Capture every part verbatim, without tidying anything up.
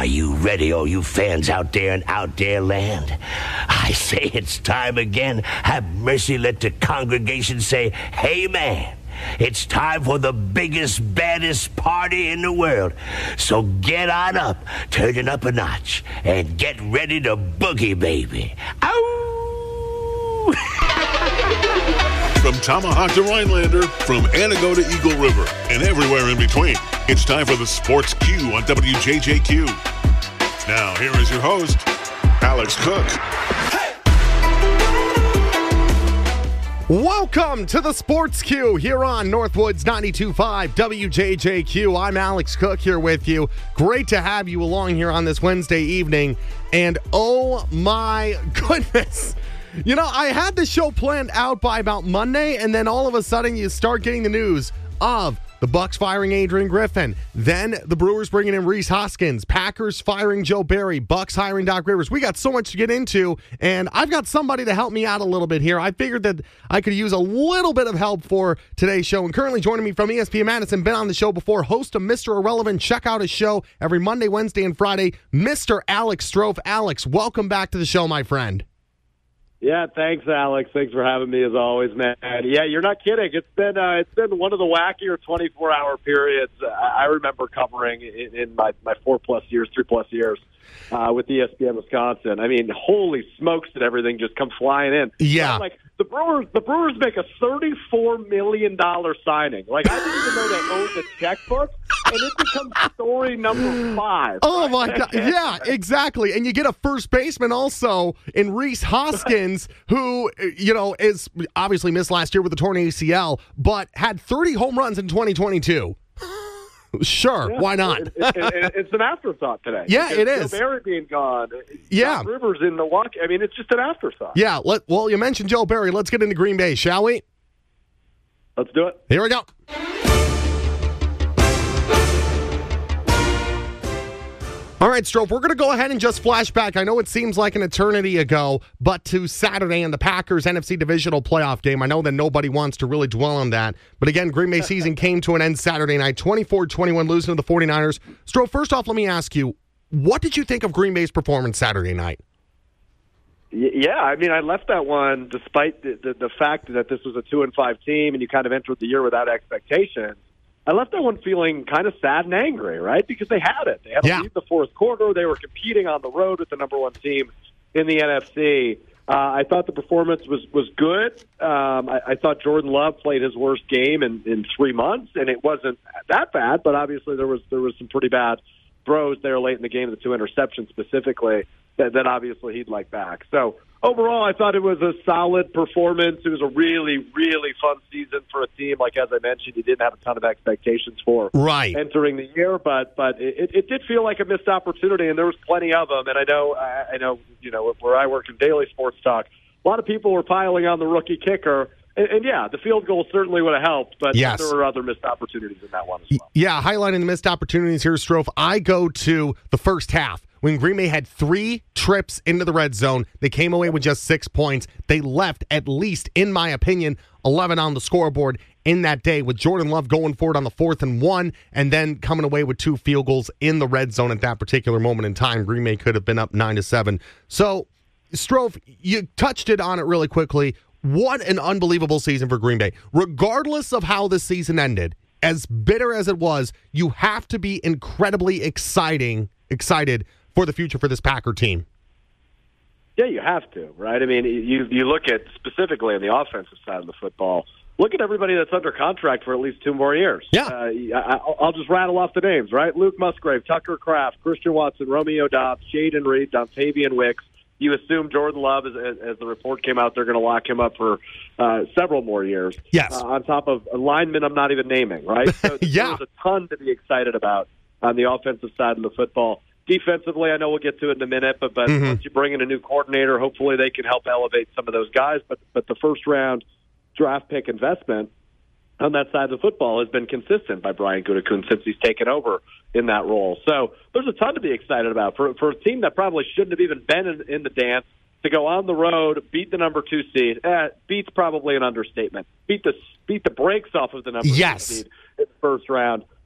Are you ready, all you fans out there in out there land? I say it's time again. Have mercy, let the congregation say, Amen. It's time for the biggest, baddest party in the world. So get on up, turn it up a notch, and get ready to boogie, baby. Ow! From Tomahawk to Rhinelander, from Antigo to Eagle River, and everywhere in between, it's time for the Sports Q on W J J Q. Now, here is your host, Alex Cook. Welcome to the Sports Q here on Northwoods ninety-two point five W J J Q. I'm Alex Cook here with you. Great to have you along here on this Wednesday evening. And oh my goodness, you know, I had the show planned out by about Monday, and then all of a sudden you start getting the news of the Bucks firing Adrian Griffin, then the Brewers bringing in Rhys Hoskins, Packers firing Joe Barry, Bucks hiring Doc Rivers. We got so much to get into, and I've got somebody to help me out a little bit here. I figured that I could use a little bit of help for today's show, and currently joining me from E S P N Madison, been on the show before, host of Mister Irrelevant. Check out his show every Monday, Wednesday, and Friday, Mister Alex Strofe. Alex, welcome back to the show, my friend. Yeah, thanks, Alex. Thanks for having me as always, man. Yeah, you're not kidding. It's been uh, it's been one of the wackier twenty-four hour periods I remember covering in, in my, my four plus years, three plus years uh, with E S P N Wisconsin. I mean, holy smokes, did everything just come flying in? Yeah, like the Brewers. The Brewers make a thirty-four million dollar signing. Like I didn't even know they owned the checkbook. And it becomes story number five. Oh, right? my God. Yeah, exactly. And you get a first baseman also in Rhys Hoskins, who, you know, is obviously missed last year with the torn A C L, but had thirty home runs in twenty twenty-two. Sure, yeah, why not? it, it, it, it's an afterthought today. Yeah, it is. Joe Barry being gone. Yeah. Doc Rivers in Milwaukee. I mean, it's just an afterthought. Yeah, let, well, you mentioned Joe Barry. Let's get into Green Bay, shall we? Let's do it. Here we go. All right, Strofe, we're going to go ahead and just flash back. I know it seems like an eternity ago, but to Saturday in the Packers N F C Divisional Playoff game. I know that nobody wants to really dwell on that. But again, Green Bay season came to an end Saturday night, twenty-four twenty-one, losing to the 49ers. Strofe, first off, let me ask you, what did you think of Green Bay's performance Saturday night? Yeah, I mean, I left that one despite the, the, the fact that this was a two and five team and you kind of entered the year without expectations. I left that one feeling kind of sad and angry, right? Because they had it. They had to yeah. lead the fourth quarter. They were competing on the road with the number one team in the N F C. Uh, I thought the performance was, was good. Um, I, I thought Jordan Love played his worst game in, in three months, and it wasn't that bad, but obviously there was there was some pretty bad throws there late in the game, the two interceptions specifically, that, that obviously he'd like back. So overall, I thought it was a solid performance. It was a really, really fun season for a team. Like, as I mentioned, you didn't have a ton of expectations for right. entering the year, but but it, it did feel like a missed opportunity, and there was plenty of them. And I know, I know, you know, where I work in daily sports talk, a lot of people were piling on the rookie kicker. And, and yeah, the field goal certainly would have helped, but yes. there were other missed opportunities in that one as well. Yeah, highlighting the missed opportunities here, Strofe. I go to the first half. When Green Bay had three trips into the red zone, they came away with just six points. They left, at least, in my opinion, eleven on the scoreboard in that day, with Jordan Love going forward on the fourth and one, and then coming away with two field goals in the red zone at that particular moment in time. Green Bay could have been up nine to seven. So, Strofe, you touched it on it really quickly. What an unbelievable season for Green Bay. Regardless of how this season ended, as bitter as it was, you have to be incredibly exciting, excited for the future for this Packer team. Yeah, you have to, right? I mean, you you look at specifically on the offensive side of the football, look at everybody that's under contract for at least two more years. Yeah. Uh, I, I'll just rattle off the names, right? Luke Musgrave, Tucker Kraft, Christian Watson, Romeo Dobbs, Jaden Reed, Dontavian Wicks. You assume Jordan Love, as, as the report came out, they're going to lock him up for uh, several more years. Yes. Uh, on top of a lineman I'm not even naming, right? So yeah. There's a ton to be excited about on the offensive side of the football. Defensively, I know we'll get to it in a minute, but, but mm-hmm. once you bring in a new coordinator, hopefully they can help elevate some of those guys. But but the first-round draft pick investment on that side of the football has been consistent by Brian Gutekunst since he's taken over in that role. So there's a ton to be excited about for, for a team that probably shouldn't have even been in, in the dance. To go on the road, beat the number two seed, eh, beats probably an understatement. Beat the beat the brakes off of the number yes. two seed in the first round.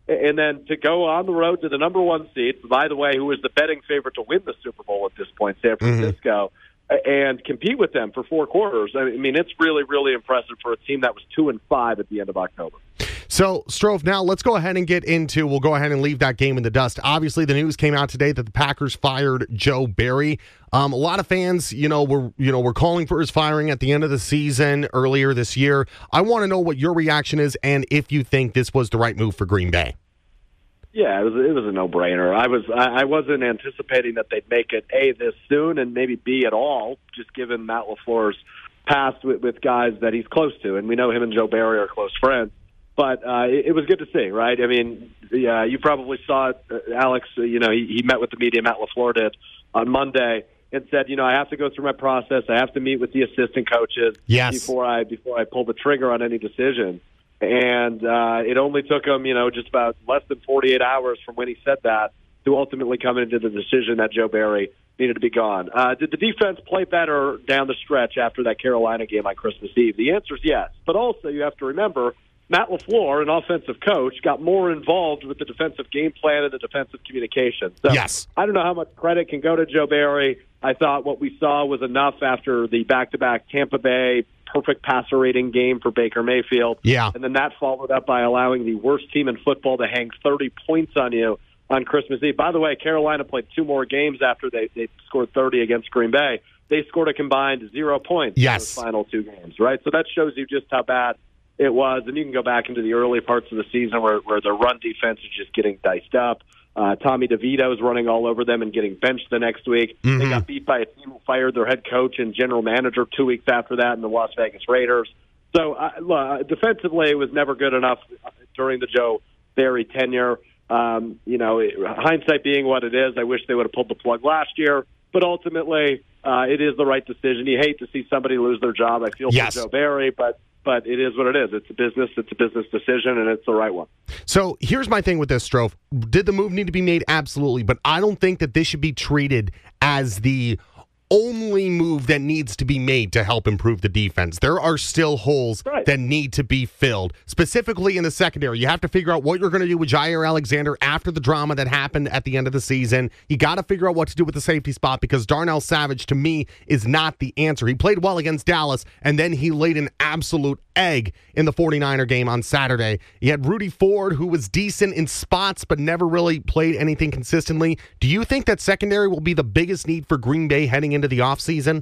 and then to go on the road to the number one seed, by the way, who is the betting favorite to win the Super Bowl at this point, San Francisco, mm-hmm. and compete with them for four quarters. I mean, it's really, really impressive for a team that was two and five at the end of October. So, Strofe, now let's go ahead and get into, we'll go ahead and leave that game in the dust. Obviously, the news came out today that the Packers fired Joe Barry. Um, a lot of fans, you know, were you know were calling for his firing at the end of the season earlier this year. I want to know what your reaction is and if you think this was the right move for Green Bay. Yeah, it was it was a no-brainer. I was I, I wasn't anticipating that they'd make it A, this soon, and maybe B, at all, just given Matt LaFleur's past with, with guys that he's close to, and we know him and Joe Barry are close friends. But uh, it, it was good to see, right? I mean, yeah, you probably saw it, uh, Alex. Uh, you know, he, he met with the media, Matt LaFleur did, on Monday, and said, you know, I have to go through my process. I have to meet with the assistant coaches yes. before I before I pull the trigger on any decision. And uh, it only took him, you know, just about less than forty-eight hours from when he said that to ultimately come into the decision that Joe Barry needed to be gone. Uh, did the defense play better down the stretch after that Carolina game on Christmas Eve? The answer is yes. But also you have to remember, Matt LaFleur, an offensive coach, got more involved with the defensive game plan and the defensive communication. So yes. I don't know how much credit can go to Joe Barry. I thought what we saw was enough after the back-to-back Tampa Bay perfect passer rating game for Baker Mayfield. Yeah. And then that followed up by allowing the worst team in football to hang thirty points on you on Christmas Eve. By the way, Carolina played two more games after they, they scored thirty against Green Bay. They scored a combined zero points yes. in those final two games, right? So that shows you just how bad it was. And you can go back into the early parts of the season where, where the run defense is just getting diced up. Uh, Tommy DeVito is running all over them and getting benched the next week. Mm-hmm. They got beat by a team who fired their head coach and general manager two weeks after that in the Las Vegas Raiders. So uh, look, defensively, it was never good enough during the Joe Barry tenure. Um, you know, it, hindsight being what it is, I wish they would have pulled the plug last year. But ultimately, uh, it is the right decision. You hate to see somebody lose their job. I feel yes. for Joe Barry, but but it is what it is. It's a business. It's a business decision, and it's the right one. So here's my thing with this, Strofe. Did the move need to be made? Absolutely. But I don't think that this should be treated as the only move that needs to be made to help improve the defense. There are still holes right. that need to be filled, specifically in the secondary. You have to figure out what you're going to do with Jaire Alexander after the drama that happened at the end of the season. You got to figure out what to do with the safety spot because Darnell Savage, to me, is not the answer. He played well against Dallas, and then he laid an absolute egg in the forty-niner game on Saturday. You had Rudy Ford, who was decent in spots but never really played anything consistently. Do you think that secondary will be the biggest need for Green Bay heading into the offseason?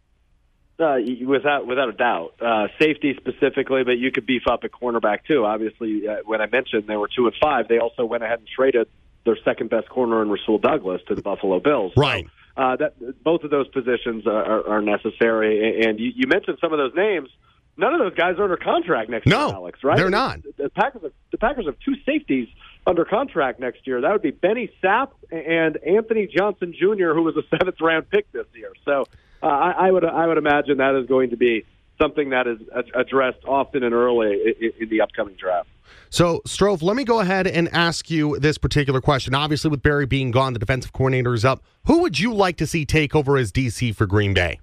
Uh, without without a doubt. Uh, safety specifically, but you could beef up at cornerback too. Obviously, uh, when I mentioned they were two and five, they also went ahead and traded their second best corner in Rasul Douglas to the Buffalo Bills. Right. So, uh, that both of those positions are, are, are necessary. And you, you mentioned some of those names. None of those guys are under contract next no, year, Alex, right? They're not. The Packers, have, the Packers have two safeties under contract next year. That would be Benny Sapp and Anthony Johnson Junior, who was a seventh round pick this year. So uh, I, I would I would imagine that is going to be something that is addressed often and early in, in the upcoming draft. So, Strofe, let me go ahead and ask you this particular question. Obviously, with Barry being gone, the defensive coordinator is up. Who would you like to see take over as D C for Green Bay?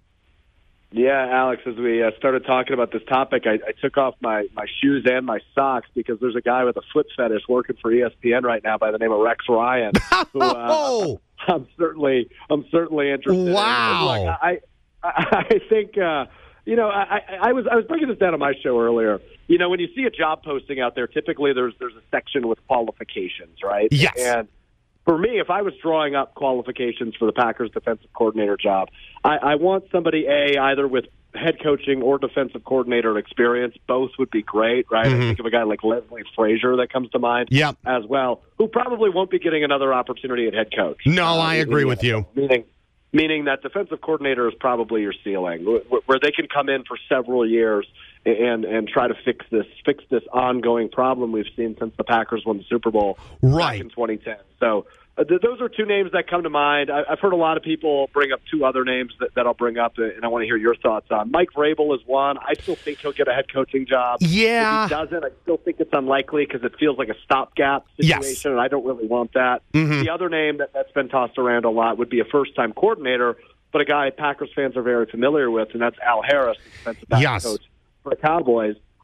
Yeah, Alex, as we uh, started talking about this topic, I, I took off my, my shoes and my socks because there's a guy with a foot fetish working for E S P N right now by the name of Rex Ryan. Who, uh, oh! I'm certainly I'm certainly interested. Wow. In. Look, I, I I think uh, you know I, I was I was breaking this down on my show earlier. You know, when you see a job posting out there, typically there's there's a section with qualifications, right? Yes. And for me, if I was drawing up qualifications for the Packers defensive coordinator job, I, I want somebody, A, either with head coaching or defensive coordinator experience. Both would be great, right? Mm-hmm. I think of a guy like Leslie Frazier that comes to mind yep. as well, who probably won't be getting another opportunity at head coach. No, uh, I agree meaning, with you. Meaning, meaning that defensive coordinator is probably your ceiling, where they can come in for several years and and try to fix this fix this ongoing problem we've seen since the Packers won the Super Bowl right. back in twenty ten. So uh, th- those are two names that come to mind. I- I've heard a lot of people bring up two other names that, that I'll bring up, and I want to hear your thoughts on. Mike Vrabel is one. I still think he'll get a head coaching job. Yeah. If he doesn't, I still think it's unlikely because it feels like a stopgap situation, yes. and I don't really want that. Mm-hmm. The other name that, that's been tossed around a lot would be a first-time coordinator, but a guy Packers fans are very familiar with, and that's Al Harris, the defensive back yes. coach for the Cowboys.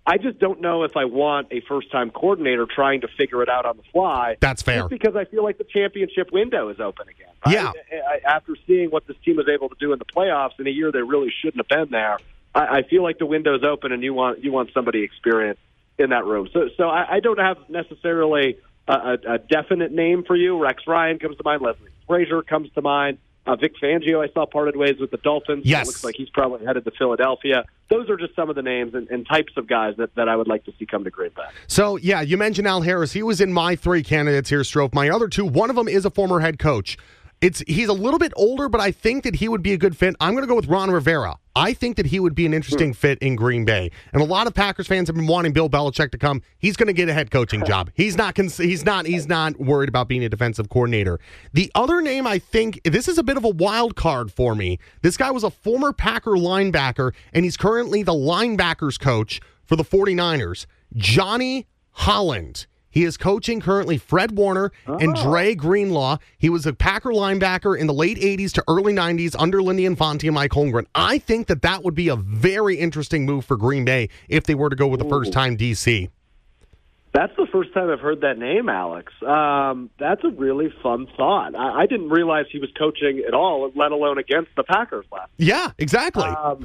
I just don't know if I want a first-time coordinator trying to figure it out on the fly. That's fair. Just because I feel like the championship window is open again. Right? Yeah. After seeing what this team was able to do in the playoffs in a year they really shouldn't have been there, I, I feel like the window's open, and you want you want somebody experienced in that room. So, so I, I don't have necessarily a, a, a definite name for you. Rex Ryan comes to mind. Leslie Frazier comes to mind. Uh, Vic Fangio, I saw parted ways with the Dolphins. Yes. It looks like he's probably headed to Philadelphia. Those are just some of the names and, and types of guys that, that I would like to see come to Green Bay. So, yeah, you mentioned Al Harris. He was in my three candidates here, Strofe. My other two, one of them is a former head coach. It's He's a little bit older, but I think that he would be a good fit. I'm going to go with Ron Rivera. I think that he would be an interesting fit in Green Bay. And a lot of Packers fans have been wanting Bill Belichick to come. He's going to get a head coaching job. He's not cons- he's not he's not worried about being a defensive coordinator. The other name, I think, this is a bit of a wild card for me. This guy was a former Packer linebacker, and he's currently the linebackers coach for the 49ers. Johnny Holland. He is coaching currently Fred Warner and Oh. Dre Greenlaw. He was a Packer linebacker in the late eighties to early nineties under Lindy Infante and Mike Holmgren. I think that that would be a very interesting move for Green Bay if they were to go with the first-time D C. That's the first time I've heard that name, Alex. Um, that's a really fun thought. I, I didn't realize he was coaching at all, let alone against the Packers last Yeah, exactly. Um,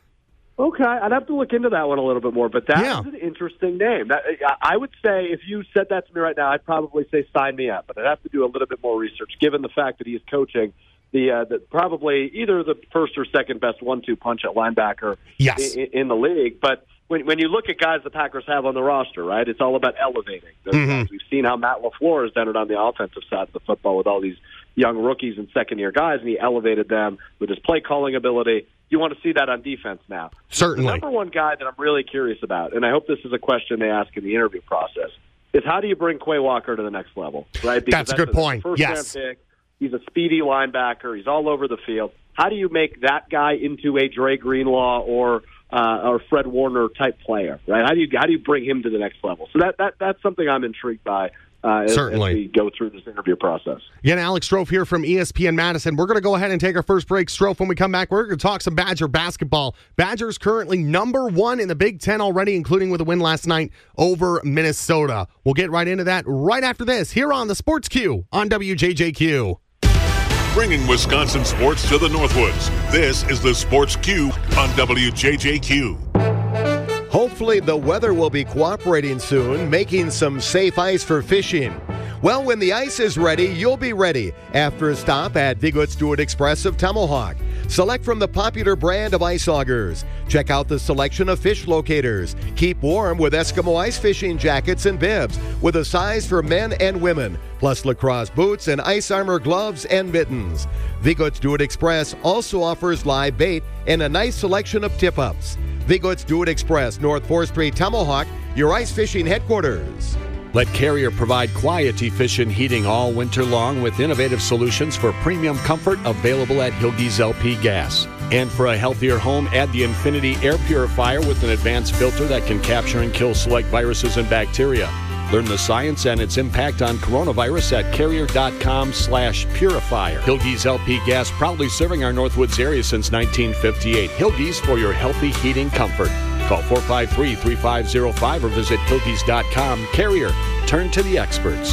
okay, I'd have to look into that one a little bit more, but that Yeah. is an interesting name. That, I would say if you said that to me right now, I'd probably say sign me up, but I'd have to do a little bit more research, given the fact that he is coaching the, uh, the probably either the first or second best one two punch at linebacker Yes. in, in the league. But when, when you look at guys the Packers have on the roster, right, it's all about elevating those Mhm. guys. We've seen how Matt LaFleur has done it on the offensive side of the football with all these young rookies and second-year guys, and he elevated them with his play-calling ability. You want to see that on defense now. Certainly. The number one guy that I'm really curious about, and I hope this is a question they ask in the interview process, is how do you bring Quay Walker to the next level? Right? Because That's a good point. First Yes. round pick. He's a speedy linebacker. He's all over the field. How do you make that guy into a Dre Greenlaw or uh, or Fred Warner type player? Right? How do you how do you bring him to the next level? So that, that that's something I'm intrigued by. Uh, as, Certainly. as we go through this interview process. Again, Alex Strofe here from E S P N Madison. We're going to go ahead and take our first break. Strofe, when we come back, we're going to talk some Badger basketball. Badgers currently number one in the Big Ten already, including with a win last night over Minnesota. We'll get right into that right after this here on the Sports Q on W J J Q. Bringing Wisconsin sports to the Northwoods. This is the Sports Q on W J J Q. Hopefully the weather will be cooperating soon, making some safe ice for fishing. Well, when the ice is ready, you'll be ready after a stop at Vigot's Do-It Express of Tomahawk. Select from the popular brand of ice augers. Check out the selection of fish locators. Keep warm with Eskimo ice fishing jackets and bibs with a size for men and women, plus lacrosse boots and ice armor gloves and mittens. Vigot's Do-It Express also offers live bait and a nice selection of tip-ups. Vigot's Do-It Express, North fourth Street, Tomahawk, your ice fishing headquarters. Let Carrier provide quiet efficient heating all winter long with innovative solutions for premium comfort available at Hilge's L P Gas. And for a healthier home, add the Infinity Air Purifier with an advanced filter that can capture and kill select viruses and bacteria. Learn the science and its impact on coronavirus at carrier.com slash purifier. Hilge's L P Gas, proudly serving our Northwoods area since nineteen fifty-eight. Hilge's for your healthy heating comfort. Call four five three, three five zero five or visit hilge's dot com. Carrier, turn to the experts.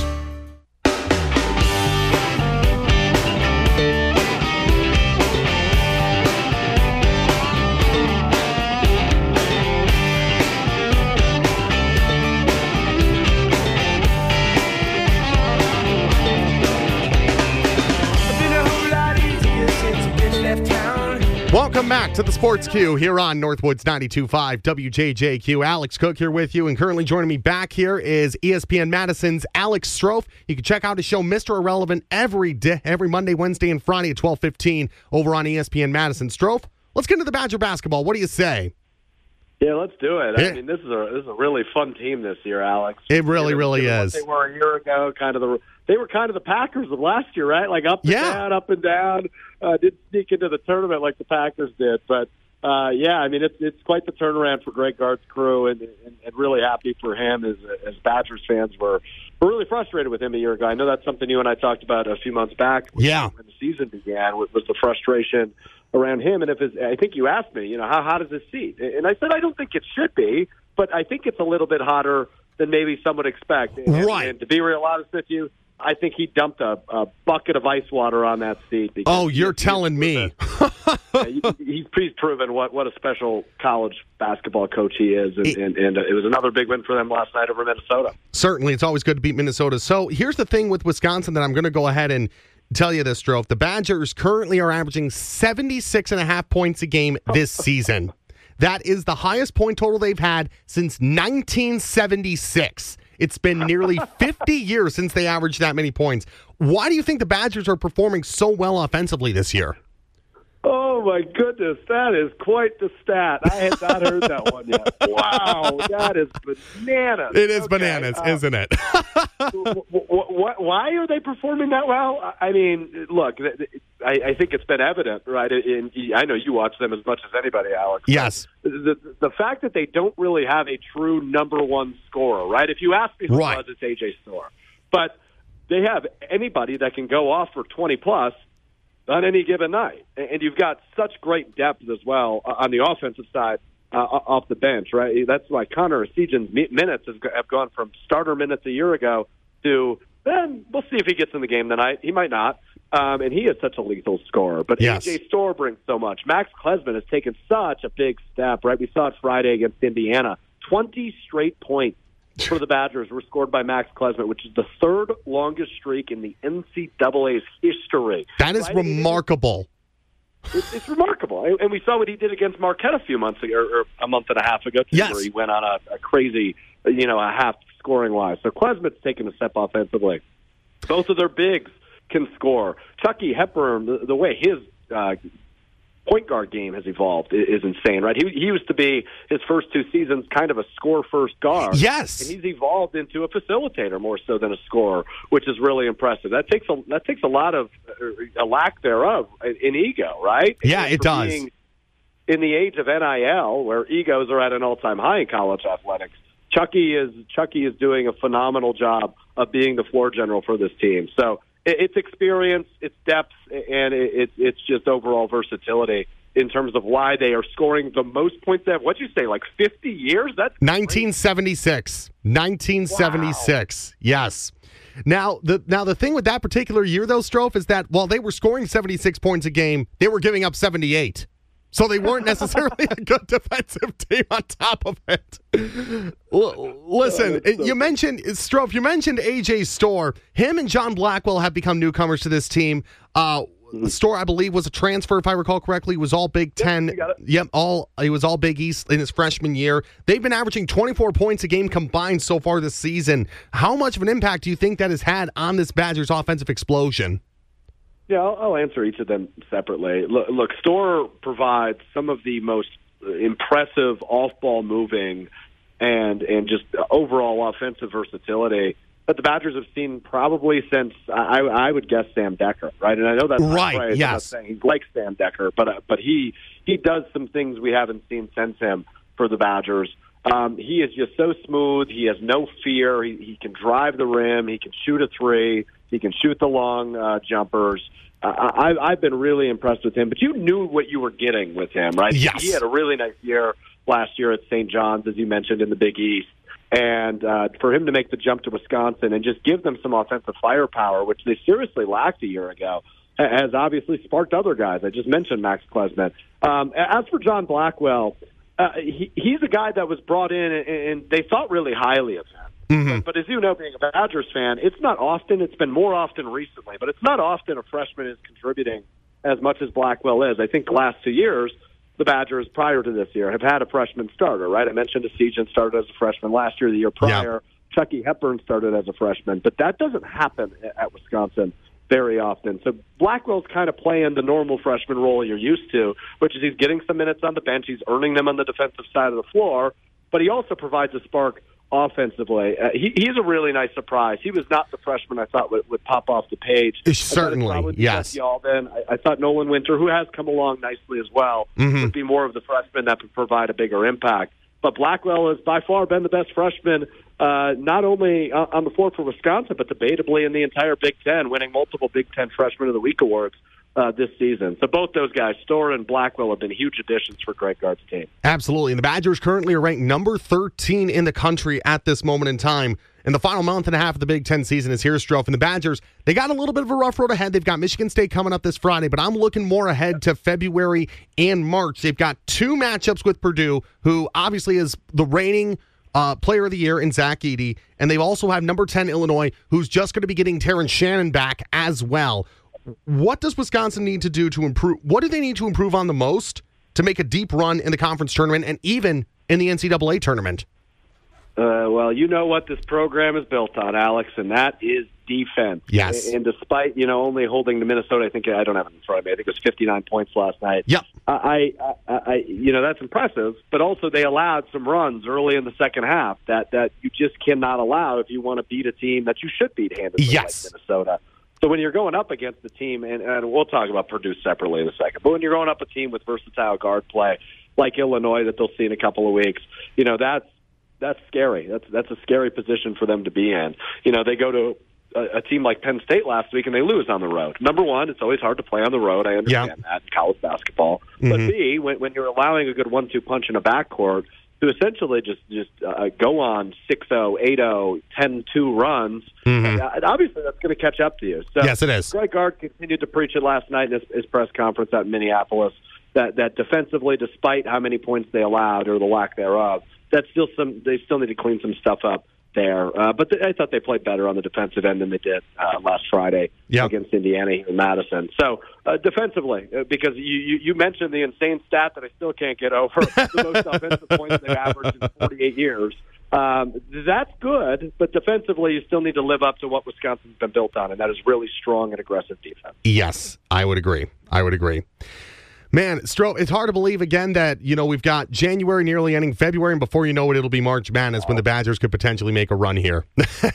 Welcome back to the Sports Q here on Northwoods ninety-two point five W J J Q. Alex Cook here with you, and currently joining me back here is E S P N Madison's Alex Strofe. You can check out his show Mister Irrelevant every day, every Monday, Wednesday, and Friday at twelve fifteen over on E S P N Madison. Strofe, let's get into the Badger basketball. What do you say? Yeah, let's do it. Yeah. I mean, this is a this is a really fun team this year, Alex. It really, Given- really given is. What they were a year ago, kind of the they were kind of the Packers of last year, right? Like up and Yeah. down, up and down. Uh, didn't sneak into the tournament like the Packers did, but uh, yeah, I mean it's it's quite the turnaround for Greg Gart's crew, and, and, and really happy for him as as Badgers fans were were really frustrated with him a year ago. I know that's something you and I talked about a few months back. When, Yeah. when the season began, was the frustration around him. And if his, I think you asked me, you know, how how does this seat? And I said I don't think it should be. but I think it's a little bit hotter than maybe some would expect. And, right. And to be real honest with you, I think he dumped a, a bucket of ice water on that seat. Oh, you're he, telling me. yeah, he, he's, he's proven what, what a special college basketball coach he is, and, it, and, and it was another big win for them last night over Minnesota. Certainly, it's always good to beat Minnesota. So here's the thing with Wisconsin that I'm going to go ahead and tell you this, Strofe. The Badgers currently are averaging seventy-six and a half points a game this season. That is the highest point total they've had since nineteen seventy-six. It's been nearly fifty years since they averaged that many points. Why do you think the Badgers are performing so well offensively this year? Oh, my goodness. That is quite the stat. I had not heard that one yet. Wow. That is bananas. It is okay. bananas, uh, isn't it? w- w- why are they performing that well? I mean, look, I, I think it's been evident, right? And I know you watch them as much as anybody, Alex. Yes. The, the fact that they don't really have a true number one scorer, right? If you ask me who right. it was, it's A J Storr. But they have anybody that can go off for twenty plus on any given night. And you've got such great depth as well on the offensive side uh, off the bench, right? That's why Connor Essegian's minutes have gone from starter minutes a year ago to, then we'll see if he gets in the game tonight. He might not. Um, and he is such a lethal scorer. But yes. A J Storr brings so much. Max Klesman has taken such a big step, right? We saw it Friday against Indiana. twenty straight points for the Badgers were scored by Max Klesman, which is the third longest streak in the N C double A's history. That is right? remarkable. It's, it's remarkable. And we saw what he did against Marquette a few months ago, or a month and a half ago, too, yes. where he went on a, a crazy, you know, a half scoring-wise. So Klesman's taken a step offensively. Both of their bigs can score. Chucky Hepburn, the, the way his uh, point guard game has evolved is insane, right? He, he used to be, his first two seasons, kind of a score-first guard. Yes. And he's evolved into a facilitator more so than a scorer, which is really impressive. That takes a, that takes a lot of, a lack thereof in ego, right? Yeah, and it does. In the age of N I L, where egos are at an all-time high in college athletics, Chucky is Chucky is doing a phenomenal job of being the floor general for this team. So it's experience, it's depth, and it's it's just overall versatility in terms of why they are scoring the most points. That what'd you say, like fifty years? That's nineteen seventy-six. nineteen seventy-six. Wow. Yes. Now the now the thing with that particular year, though, Strofe, is that while they were scoring seventy-six points a game, they were giving up seventy-eight. So they weren't necessarily a good defensive team on top of it. L- listen, you mentioned, Strofe, you mentioned A J Storr. Him and John Blackwell have become newcomers to this team. Uh, Storr, I believe, was a transfer, if I recall correctly. He was all Big Ten. Yep, yep, all he was all Big East in his freshman year. They've been averaging twenty-four points a game combined so far this season. How much of an impact do you think that has had on this Badgers offensive explosion? Yeah, I'll, I'll answer each of them separately. Look, look, Storr provides some of the most impressive off-ball moving and and just overall offensive versatility that the Badgers have seen probably since, I, I would guess, Sam Decker, right? And I know that's right, right. yes. I'm not saying he's like Sam Decker, but uh, but he he does some things we haven't seen since him for the Badgers. Um, he is just so smooth. He has no fear. He, he can drive the rim. He can shoot a three. He can shoot the long uh, jumpers. Uh, I, I've been really impressed with him. But you knew what you were getting with him, right? Yes. He had a really nice year last year at Saint John's, as you mentioned, in the Big East. And uh, for him to make the jump to Wisconsin and just give them some offensive firepower, which they seriously lacked a year ago, has obviously sparked other guys. I just mentioned Max Klesman. Um, as for John Blackwell, uh, he, he's a guy that was brought in, and, and they thought really highly of him. Mm-hmm. But, but as you know, being a Badgers fan, it's not often. It's been more often recently, but it's not often a freshman is contributing as much as Blackwell is. I think the last two years, the Badgers prior to this year have had a freshman starter, right? I mentioned Essegian started as a freshman last year. The year prior, yeah. Chucky Hepburn started as a freshman, but that doesn't happen at Wisconsin very often. So Blackwell's kind of playing the normal freshman role you're used to, which is he's getting some minutes on the bench, he's earning them on the defensive side of the floor, but he also provides a spark offensively. Uh, he, he's a really nice surprise. He was not the freshman I thought would, would pop off the page. Certainly, yes. Jesse Alden. I, I thought Nolan Winter, who has come along nicely as well, mm-hmm. would be more of the freshman that would provide a bigger impact. But Blackwell has by far been the best freshman, uh, not only on the floor for Wisconsin, but debatably in the entire Big Ten, winning multiple Big Ten Freshman of the Week awards uh, this season. So both those guys, Storer and Blackwell, have been huge additions for Greg Gard's team. Absolutely. And the Badgers currently are ranked number thirteen in the country at this moment in time. And the final month and a half of the Big Ten season is here, Strofe. And the Badgers, they got a little bit of a rough road ahead. They've got Michigan State coming up this Friday, but I'm looking more ahead to February and March. They've got two matchups with Purdue, who obviously is the reigning uh, player of the year in Zach Edey. And they also have number ten Illinois, who's just going to be getting Terrence Shannon back as well. What does Wisconsin need to do to improve? What do they need to improve on the most to make a deep run in the conference tournament and even in the N C double A tournament? Uh, well, you know what this program is built on, Alex, and that is defense. Yes. And despite, you know, only holding the Minnesota, I think, I don't have it in front of me, I think it was fifty-nine points last night. Yep. I, I, I, you know, that's impressive, but also they allowed some runs early in the second half that, that you just cannot allow if you want to beat a team that you should beat handedly, yes. like Minnesota. So when you're going up against the team, and, and we'll talk about Purdue separately in a second, but when you're going up a team with versatile guard play like Illinois that they'll see in a couple of weeks, you know, that's that's scary. That's that's a scary position for them to be in. You know, they go to a, a team like Penn State last week and they lose on the road. Number one, it's always hard to play on the road. I understand yeah. that in college basketball. Mm-hmm. But B, when, when you're allowing a good one two punch in a backcourt to essentially just just uh, go on six oh, eight oh, ten two runs, mm-hmm. uh, obviously that's going to catch up to you. So yes, it is. Greg Gard continued to preach it last night in his, his press conference out in Minneapolis, that, that defensively, despite how many points they allowed or the lack thereof, that's still some. They still need to clean some stuff up there. Uh, but th- I thought they played better on the defensive end than they did uh, last Friday yep. against Indiana here in Madison. So uh, defensively, uh, because you, you, you mentioned the insane stat that I still can't get over, the most offensive points they've averaged in forty-eight years. Um, that's good, but defensively, you still need to live up to what Wisconsin's been built on, and that is really strong and aggressive defense. Yes, I would agree. I would agree. Man, Stro, it's hard to believe again that, you know, we've got January nearly ending February, and before you know it, it'll be March Madness when the Badgers could potentially make a run here.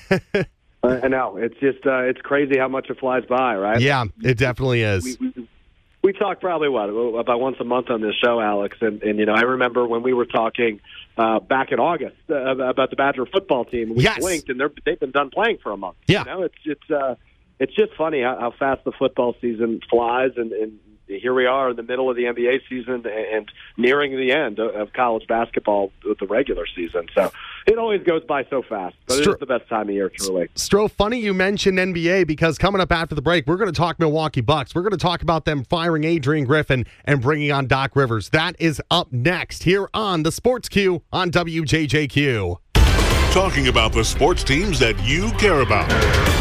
I know. It's just, uh, it's crazy how much it flies by, right? Yeah, it definitely is. We, we, we talk probably, what, about once a month on this show, Alex, and, and you know, I remember when we were talking uh, back in August uh, about the Badger football team, we yes. blinked, and they're, they've been done playing for a month. Yeah. You know, it's, it's, uh, it's just funny how, how fast the football season flies, and, and here we are in the middle of the N B A season and nearing the end of college basketball with the regular season. So it always goes by so fast, but Stro- it's the best time of year, truly. Stro, funny you mentioned N B A because coming up after the break, we're going to talk Milwaukee Bucks. We're going to talk about them firing Adrian Griffin and bringing on Doc Rivers. That is up next here on the Sports Q on W J J Q. Talking about the sports teams that you care about.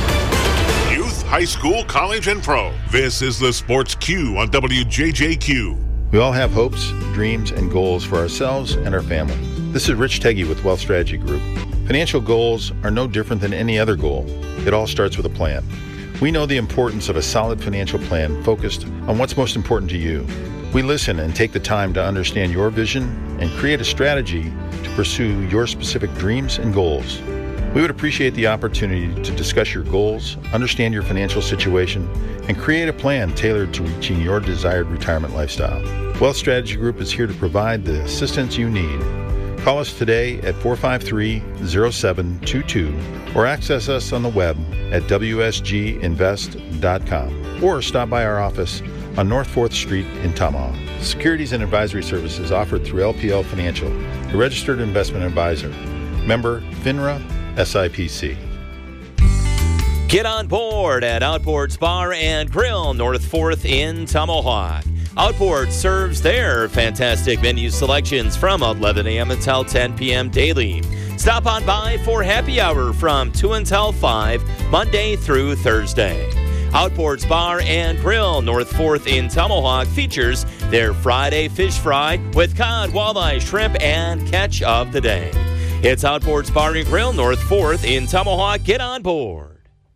High school, college, and pro. This is the Sports Q on W J J Q. We all have hopes, dreams, and goals for ourselves and our family. This is Rich Teggy with Wealth Strategy Group. Financial goals are no different than any other goal. It all starts with a plan. We know the importance of a solid financial plan focused on what's most important to you. We listen and take the time to understand your vision and create a strategy to pursue your specific dreams and goals. We would appreciate the opportunity to discuss your goals, understand your financial situation, and create a plan tailored to reaching your desired retirement lifestyle. Wealth Strategy Group is here to provide the assistance you need. Call us today at four five three, zero seven two two or access us on the web at w s g invest dot com or stop by our office on North fourth Street in Tomahawk. Securities and advisory services offered through L P L Financial, a registered investment advisor. Member FINRA S I P C. Get on board at Outboards Bar and Grill, North fourth in Tomahawk. Outboard serves their fantastic menu selections from eleven a.m. until ten p.m. daily. Stop on by for happy hour from two until five, Monday through Thursday. Outboards Bar and Grill, North fourth in Tomahawk, features their Friday fish fry with cod, walleye, shrimp, and catch of the day. It's Outboards Bar and Grill, North fourth in Tomahawk. Get on board.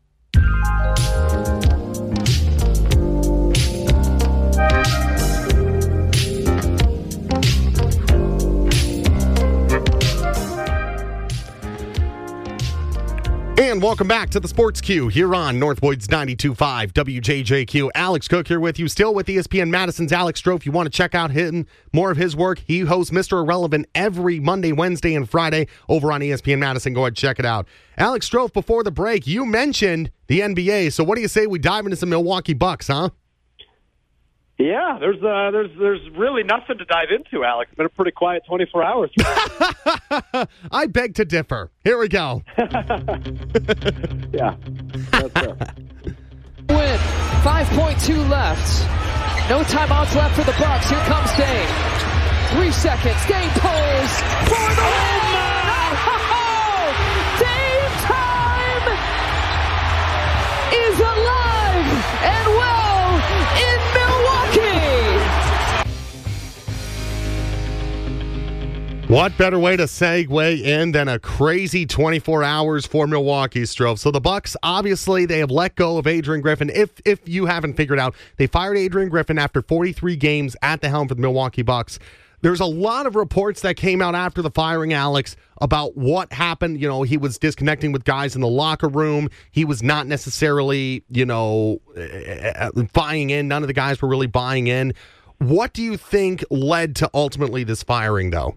And welcome back to the Sports Q here on Northwoods ninety-two point five W J J Q. Alex Cook here with you, still with E S P N Madison's Alex Strofe. If you want to check out him, more of his work, he hosts Mister Irrelevant every Monday, Wednesday, and Friday over on E S P N Madison. Go ahead and check it out. Alex Strofe, before the break, you mentioned the N B A, so what do you say we dive into some Milwaukee Bucks, huh? Yeah, there's uh, there's there's really nothing to dive into, Alex. It's been a pretty quiet twenty-four hours. I beg to differ. Here we go. Yeah, that's fair. Win. five point two left. No timeouts left for the Bucks. Here comes Dame. Three seconds. Dame pulls for the win. Oh, Dame time is alive and well in Milwaukee. What better way to segue in than a crazy twenty-four hours for Milwaukee, Strofe? So the Bucks, obviously, they have let go of Adrian Griffin. If if you haven't figured out, they fired Adrian Griffin after forty-three games at the helm for the Milwaukee Bucks. There's a lot of reports that came out after the firing, Alex, about what happened. You know, he was disconnecting with guys in the locker room. He was not necessarily, you know, buying in. None of the guys were really buying in. What do you think led to ultimately this firing, though?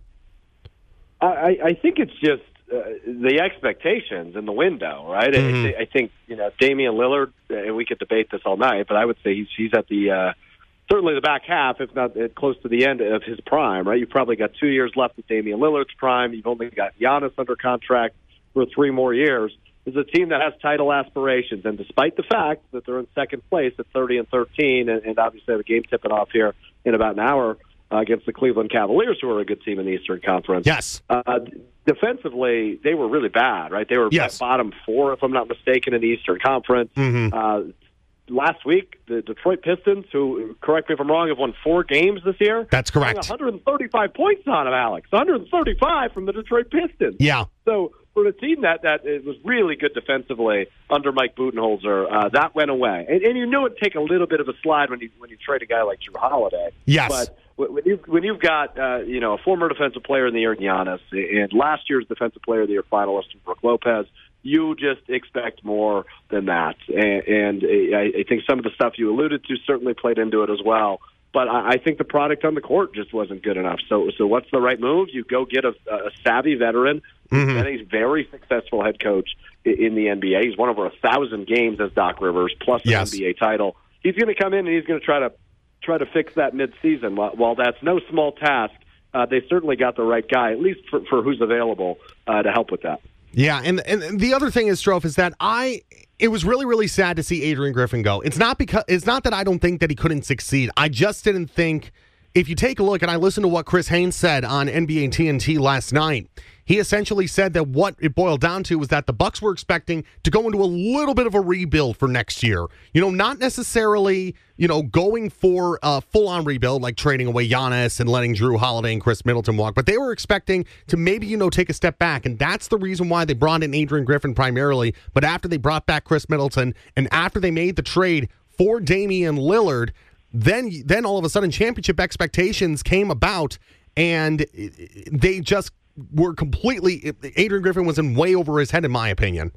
I, I think it's just uh, the expectations in the window, right? Mm-hmm. I, I think, you know, Damian Lillard, and we could debate this all night, but I would say he's, he's at the uh, certainly the back half, if not close to the end of his prime, right? You've probably got two years left with Damian Lillard's prime. You've only got Giannis under contract for three more years. It's a team that has title aspirations, and despite the fact that they're in second place at thirty and thirteen, and, and obviously have a game tipping off here in about an hour, Uh, against the Cleveland Cavaliers, who are a good team in the Eastern Conference. Yes. Uh, defensively, they were really bad, right? They were yes. bottom four, if I'm not mistaken, in the Eastern Conference. Mm-hmm. Uh, last week, the Detroit Pistons, who, correct me if I'm wrong, have won four games this year. That's correct. one hundred thirty-five points on them, Alex. one hundred thirty-five from the Detroit Pistons. Yeah. So for a team that, that it was really good defensively under Mike Budenholzer, uh, that went away. And, and you knew it'd take a little bit of a slide when you when you trade a guy like Jrue Holiday. Yes. But when you've, when you've got uh, you know a former defensive player in the year, Giannis, and last year's defensive player of the year finalist, Brook Lopez, you just expect more than that. And, and I, I think some of the stuff you alluded to certainly played into it as well. But I, I think the product on the court just wasn't good enough. So, so what's the right move? You go get a, a savvy veteran, mm-hmm. and he's a very successful head coach in the N B A. He's won over a thousand games as Doc Rivers, plus an yes. N B A title. He's going to come in and he's going to try to try to fix that midseason. While, while that's no small task, uh, they certainly got the right guy, at least for, for who's available, uh, to help with that. Yeah, and and the other thing is, Strofe, is that I it was really, really sad to see Adrian Griffin go. It's not because it's not that I don't think that he couldn't succeed. I just didn't think, if you take a look, and I listened to what Chris Haynes said on N B A T N T last night, he essentially said that what it boiled down to was that the Bucks were expecting to go into a little bit of a rebuild for next year. You know, not necessarily, you know, going for a full-on rebuild, like trading away Giannis and letting Jrue Holiday and Chris Middleton walk, but they were expecting to maybe, you know, take a step back, and that's the reason why they brought in Adrian Griffin primarily. But after they brought back Chris Middleton, and after they made the trade for Damian Lillard, then then all of a sudden championship expectations came about, and they just were completely, Adrian Griffin was in way over his head, in my opinion.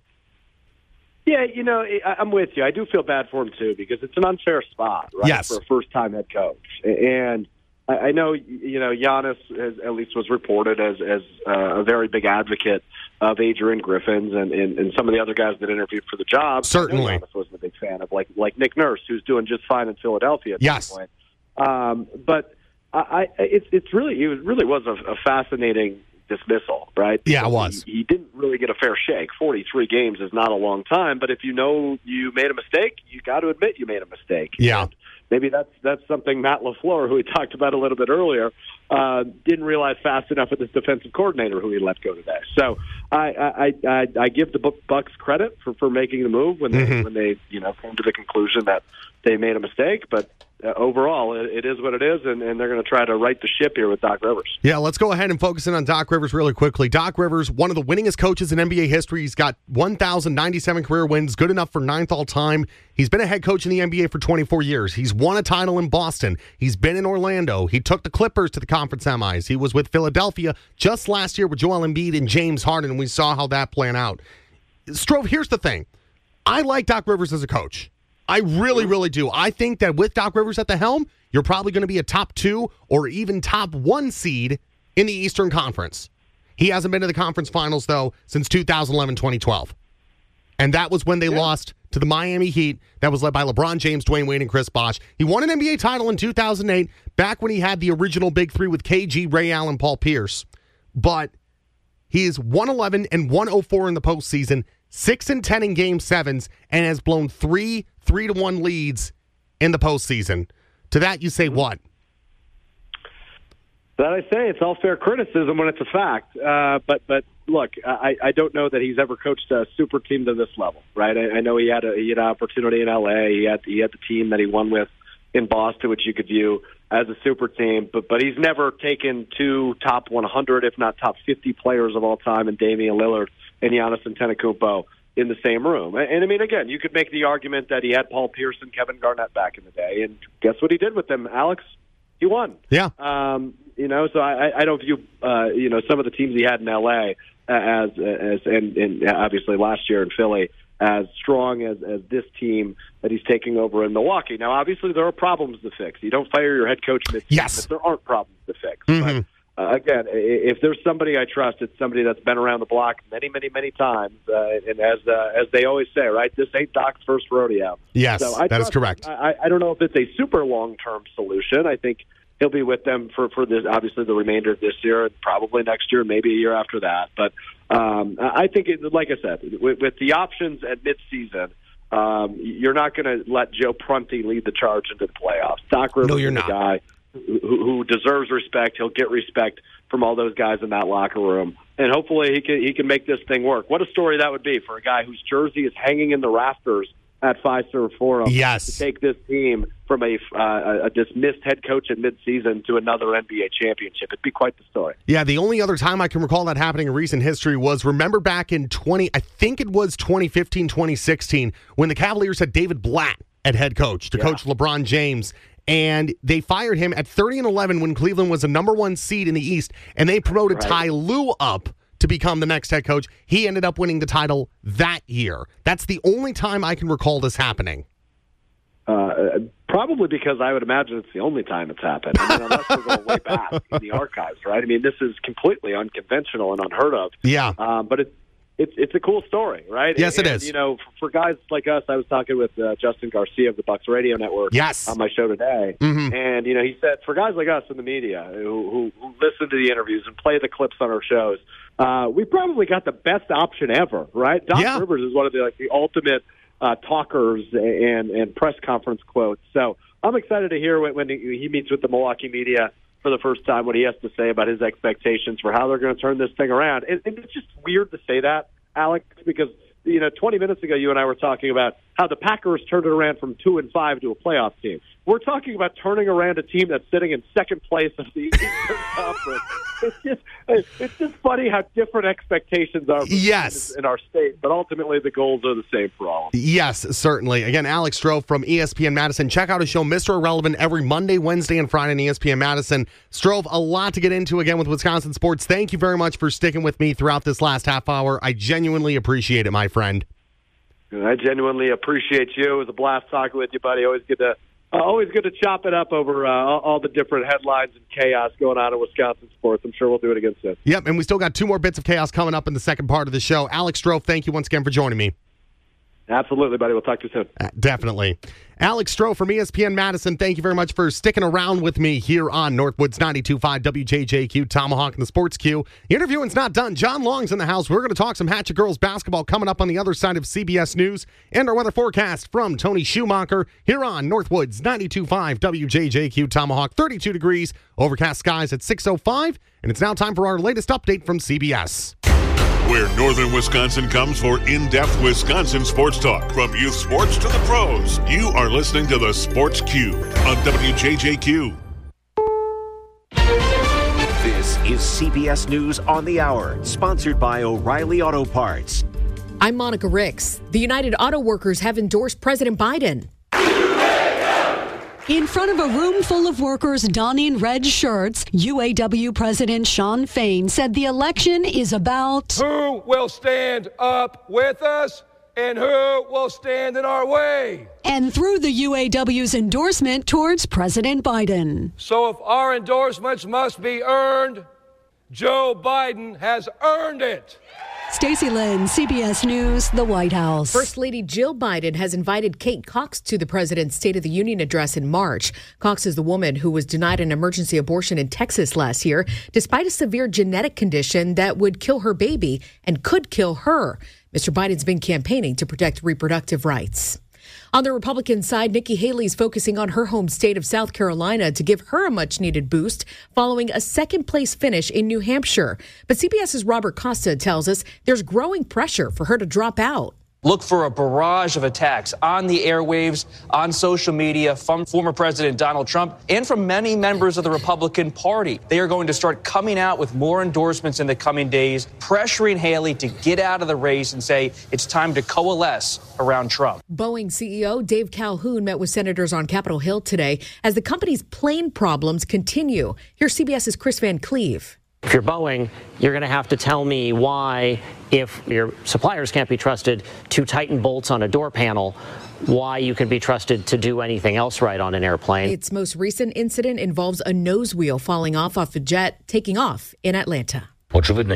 Yeah, you know, I'm with you. I do feel bad for him, too, because it's an unfair spot, right, yes. for a first-time head coach. And I know, you know, Giannis, has, at least was reported as, as uh, a very big advocate of Adrian Griffin's, and, and, and some of the other guys that interviewed for the job. Certainly. Giannis wasn't a big fan of, like like Nick Nurse, who's doing just fine in Philadelphia at yes. this point. Um, but I, I, it's it's really, it really was a, a fascinating dismissal, right? Yeah, it was. He, he didn't really get a fair shake. forty-three games is not a long time, but if you know you made a mistake, you got to admit you made a mistake. Yeah. And maybe that's that's something Matt LaFleur, who we talked about a little bit earlier, uh, didn't realize fast enough with his defensive coordinator, who he let go today. So I I, I, I give the Bucks credit for, for making the move when they mm-hmm. when they you know came to the conclusion that they made a mistake, but Uh, overall, it, it is what it is, and, and they're going to try to right the ship here with Doc Rivers. Yeah, let's go ahead and focus in on Doc Rivers really quickly. Doc Rivers, one of the winningest coaches in N B A history. He's got one thousand ninety-seven career wins, good enough for ninth all-time. He's been a head coach in the N B A for twenty-four years. He's won a title in Boston. He's been in Orlando. He took the Clippers to the conference semis. He was with Philadelphia just last year with Joel Embiid and James Harden, and we saw how that played out. Strove, here's the thing. I like Doc Rivers as a coach. I really, really do. I think that with Doc Rivers at the helm, you're probably going to be a top two or even top one seed in the Eastern Conference. He hasn't been to the conference finals, though, since two thousand eleven, twenty twelve. And that was when they yeah. lost to the Miami Heat that was led by LeBron James, Dwayne Wade, and Chris Bosh. He won an N B A title in two thousand eight, back when he had the original Big Three with K G, Ray Allen, Paul Pierce. But he is one eleven and one oh four in the postseason, six and ten in Game Sevens, and has blown three three to one leads in the postseason. To that, you say what? That I say it's all fair criticism when it's a fact. Uh, but but look, I, I don't know that he's ever coached a super team to this level, right? I, I know he had a he had an opportunity in L A. He had he had the team that he won with in Boston, which you could view as a super team. But but he's never taken two top one hundred, if not top fifty players of all time, and Damian Lillard and Giannis Antetokounmpo in the same room. And, and I mean, again, you could make the argument that he had Paul Pierce and Kevin Garnett back in the day, and guess what he did with them, Alex? He won. Yeah. Um, you know, so I, I don't view, uh, you know, some of the teams he had in L A as, as and, and obviously last year in Philly, as strong as, as this team that he's taking over in Milwaukee. Now, obviously, there are problems to fix. You don't fire your head coach mid-season yes. if there aren't problems to fix. Mm-hmm. But, uh, again, if there's somebody I trust, it's somebody that's been around the block many, many, many times. Uh, and as uh, as they always say, right, this ain't Doc's first rodeo. Yes, so I that trust, is correct. I, I don't know if it's a super long-term solution. I think he'll be with them for, for this, obviously the remainder of this year, and probably next year, maybe a year after that. But um, I think, it, like I said, with, with the options at midseason, um, you're not going to let Joe Prunty lead the charge into the playoffs. Doc Rivers no, you're is not. a guy who, who deserves respect. He'll get respect from all those guys in that locker room, and hopefully he can he can make this thing work. What a story that would be for a guy whose jersey is hanging in the rafters at Fiserv Forum. Yes. To take this team from a, uh, a dismissed head coach at midseason to another N B A championship. It'd be quite the story. Yeah, the only other time I can recall that happening in recent history was, remember back in twenty, I think it was twenty fifteen, twenty sixteen, when the Cavaliers had David Blatt at head coach to yeah. coach LeBron James. And they fired him at thirty and eleven when Cleveland was a number one seed in the East, and they promoted right. Ty Lue up to become the next head coach. He ended up winning the title that year. That's the only time I can recall this happening. Uh, probably because I would imagine it's the only time it's happened. I mean, unless we're going way back in the archives, right? I mean, this is completely unconventional and unheard of. Yeah. Um, but it's it's it's a cool story, right? Yes, and, it is. You know, for guys like us, I was talking with uh, Justin Garcia of the Bucks Radio Network yes. on my show today. Mm-hmm. And, you know, he said, for guys like us in the media who, who, who listen to the interviews and play the clips on our shows, uh, we probably got the best option ever, right? Doc yeah. Rivers is one of the, like, the ultimate uh, talkers and, and press conference quotes. So I'm excited to hear when, when he meets with the Milwaukee media for the first time, what he has to say about his expectations for how they're going to turn this thing around. And, and it's just weird to say that, Alex, because, you know, twenty minutes ago, you and I were talking about how the Packers turned it around from two and five to a playoff team. We're talking about turning around a team that's sitting in second place of the Eastern Conference. It's just, it's just funny how different expectations are yes. in our state, but ultimately the goals are the same for all. Yes, certainly. Again, Alex Strofe from E S P N Madison. Check out his show, Mister Irrelevant, every Monday, Wednesday, and Friday on E S P N Madison. Strofe, a lot to get into again with Wisconsin sports. Thank you very much for sticking with me throughout this last half hour. I genuinely appreciate it, my friend. I genuinely appreciate you. It was a blast talking with you, buddy. Always good to uh, always good to chop it up over uh, all, all the different headlines and chaos going on in Wisconsin sports. I'm sure we'll do it again soon. Yep, and we still got two more bits of chaos coming up in the second part of the show. Alex Strofe, thank you once again for joining me. Absolutely, buddy. We'll talk to you soon. Uh, definitely. Alex Strofe from E S P N Madison, thank you very much for sticking around with me here on Northwoods ninety-two point five W J J Q, Tomahawk and the Sports Q. The interviewing's not done. John Long's in the house. We're going to talk some Hatchet Girls basketball coming up on the other side of C B S News and our weather forecast from Tony Schumacher here on Northwoods ninety-two point five W J J Q, Tomahawk. thirty-two degrees, overcast skies at six oh five, and it's now time for our latest update from C B S. Where northern Wisconsin comes for in-depth Wisconsin sports talk. From youth sports to the pros, you are listening to the Sports Q on W J J Q. This is C B S News on the Hour, sponsored by O'Reilly Auto Parts. I'm Monica Ricks. The United Auto Workers have endorsed President Biden. In front of a room full of workers donning red shirts, U A W President Shawn Fain said the election is about who will stand up with us and who will stand in our way. And through the U A W's endorsement towards President Biden. So if our endorsements must be earned, Joe Biden has earned it. Stacey Lynn, C B S News, the White House. First Lady Jill Biden has invited Kate Cox to the president's State of the Union address in March. Cox is the woman who was denied an emergency abortion in Texas last year, despite a severe genetic condition that would kill her baby and could kill her. Mister Biden's been campaigning to protect reproductive rights. On the Republican side, Nikki Haley's focusing on her home state of South Carolina to give her a much-needed boost following a second-place finish in New Hampshire. But CBS's Robert Costa tells us there's growing pressure for her to drop out. Look for a barrage of attacks on the airwaves, on social media from former President Donald Trump and from many members of the Republican Party. They are going to start coming out with more endorsements in the coming days, pressuring Haley to get out of the race and say it's time to coalesce around Trump. Boeing C E O Dave Calhoun met with senators on Capitol Hill today as the company's plane problems continue. Here's CBS's Chris Van Cleve. If you're Boeing, you're going to have to tell me why, if your suppliers can't be trusted to tighten bolts on a door panel, why you can be trusted to do anything else right on an airplane. Its most recent incident involves a nose wheel falling off off a jet taking off in Atlanta. Ukrainian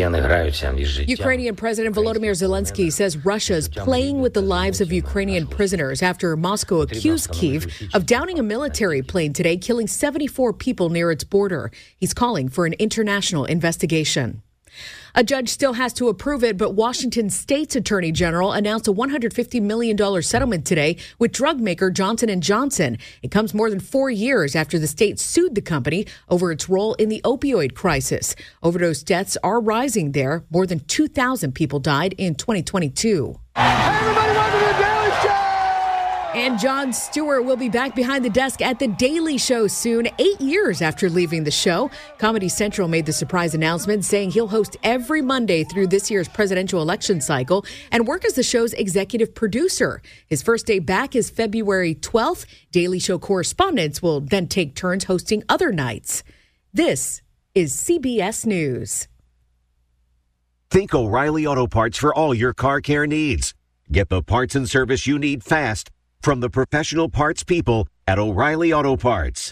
President Volodymyr Zelensky says Russia's playing with the lives of Ukrainian prisoners after Moscow accused Kyiv of downing a military plane today, killing seventy-four people near its border. He's calling for an international investigation. A judge still has to approve it, but Washington State's Attorney General announced a one hundred fifty million dollars settlement today with drug maker Johnson and Johnson. It comes more than four years after the state sued the company over its role in the opioid crisis. Overdose deaths are rising there. More than two thousand people died in twenty twenty-two. Everybody welcome to the Daily Show! And Jon Stewart will be back behind the desk at The Daily Show soon, eight years after leaving the show. Comedy Central made the surprise announcement saying he'll host every Monday through this year's presidential election cycle and work as the show's executive producer. His first day back is February twelfth. Daily Show correspondents will then take turns hosting other nights. This is C B S News. Think O'Reilly Auto Parts for all your car care needs. Get the parts and service you need fast from the professional parts people at O'Reilly Auto Parts.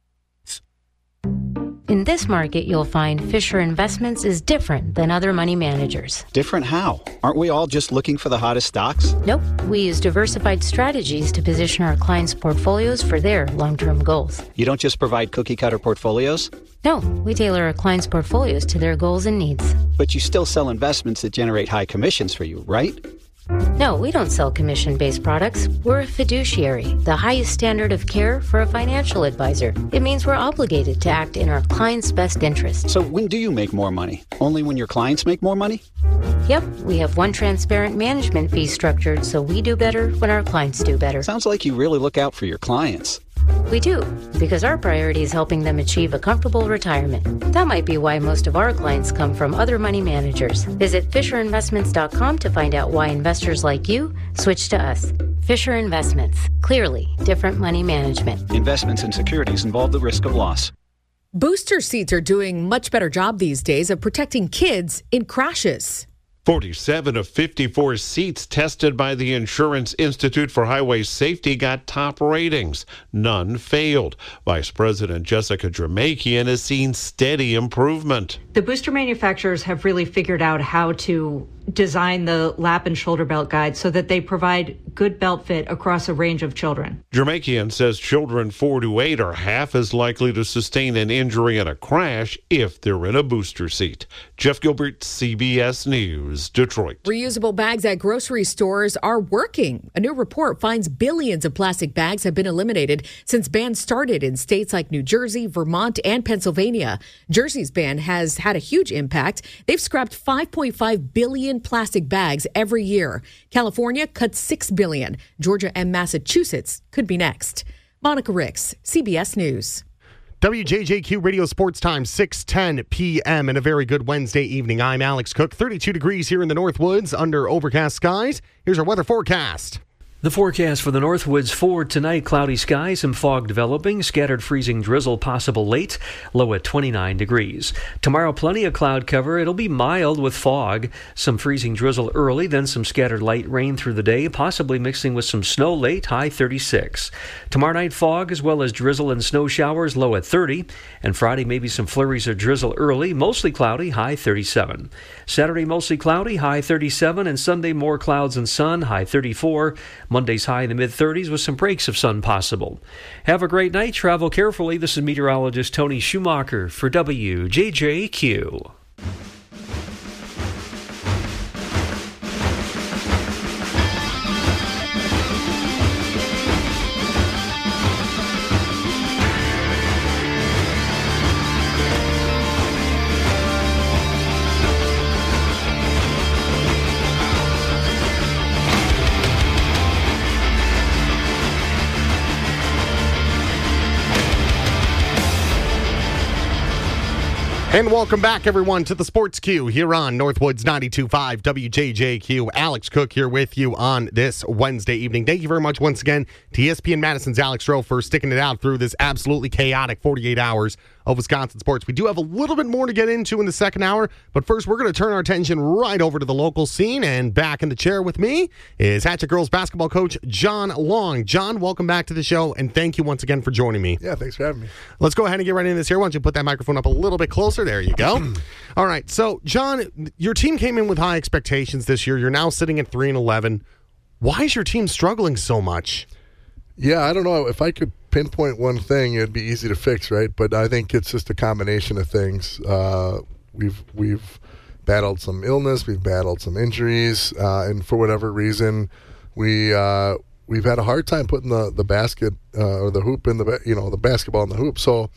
In this market, you'll find Fisher Investments is different than other money managers. Different how? Aren't we all just looking for the hottest stocks? Nope. We use diversified strategies to position our clients' portfolios for their long-term goals. You don't just provide cookie-cutter portfolios? No, we tailor our clients' portfolios to their goals and needs. But you still sell investments that generate high commissions for you, right? No, we don't sell commission-based products. We're a fiduciary, the highest standard of care for a financial advisor. It means we're obligated to act in our client's best interest. So when do you make more money? Only when your clients make more money? Yep, we have one transparent management fee structured, so we do better when our clients do better. Sounds like you really look out for your clients. We do, because our priority is helping them achieve a comfortable retirement. That might be why most of our clients come from other money managers. Visit Fisher Investments dot com to find out why investors like you switch to us. Fisher Investments. Clearly different money management. Investments in securities involve the risk of loss. Booster seats are doing much better job these days of protecting kids in crashes. forty-seven of fifty-four seats tested by the Insurance Institute for Highway Safety got top ratings. None failed. Vice President Jessica Jermakian has seen steady improvement. The booster manufacturers have really figured out how to design the lap and shoulder belt guide so that they provide good belt fit across a range of children. Jermakian says children four to eight are half as likely to sustain an injury in a crash if they're in a booster seat. Jeff Gilbert, C B S News, Detroit. Reusable bags at grocery stores are working. A new report finds billions of plastic bags have been eliminated since bans started in states like New Jersey, Vermont, and Pennsylvania. Jersey's ban has had a huge impact. They've scrapped five point five billion plastic bags every year. California cut six billion. Georgia and Massachusetts could be next. Monica Ricks, C B S News. W J J Q Radio Sports Time, six ten p.m. and a very good Wednesday evening. I'm Alex Cook. thirty-two degrees here in the Northwoods under overcast skies. Here's our weather forecast. The forecast for the Northwoods for tonight, cloudy skies, some fog developing, scattered freezing drizzle possible late, low at twenty-nine degrees. Tomorrow, plenty of cloud cover. It'll be mild with fog, some freezing drizzle early, then some scattered light rain through the day, possibly mixing with some snow late, high thirty-six. Tomorrow night, fog as well as drizzle and snow showers, low at thirty. And Friday, maybe some flurries of drizzle early, mostly cloudy, high thirty-seven. Saturday, mostly cloudy, high thirty-seven. And Sunday, more clouds and sun, high thirty-four. Monday's high in the mid-thirties with some breaks of sun possible. Have a great night. Travel carefully. This is meteorologist Tony Schumacher for W J J Q. And welcome back, everyone, to the Sports Q here on Northwoods ninety-two point five W J J Q. Alex Cook here with you on this Wednesday evening. Thank you very much once again to E S P N Madison's Alex Rowe for sticking it out through this absolutely chaotic forty-eight hours of Wisconsin sports. We do have a little bit more to get into in the second hour, but first we're going to turn our attention right over to the local scene, and back in the chair with me is Hatchet Girls basketball coach John Long. John, welcome back to the show, and thank you once again for joining me. Yeah, thanks for having me. Let's go ahead and get right into this here. Why don't you put that microphone up a little bit closer? There you go. All right, so John, your team came in with high expectations this year. You're now sitting at three and eleven. Why is your team struggling so much? Yeah, I don't know. If I could pinpoint one thing, it'd be easy to fix, right? But I think it's just a combination of things. Uh, we've we've battled some illness, we've battled some injuries, uh, and for whatever reason, we uh, we've had a hard time putting the the basket uh, or the hoop in the you know the basketball in the hoop. So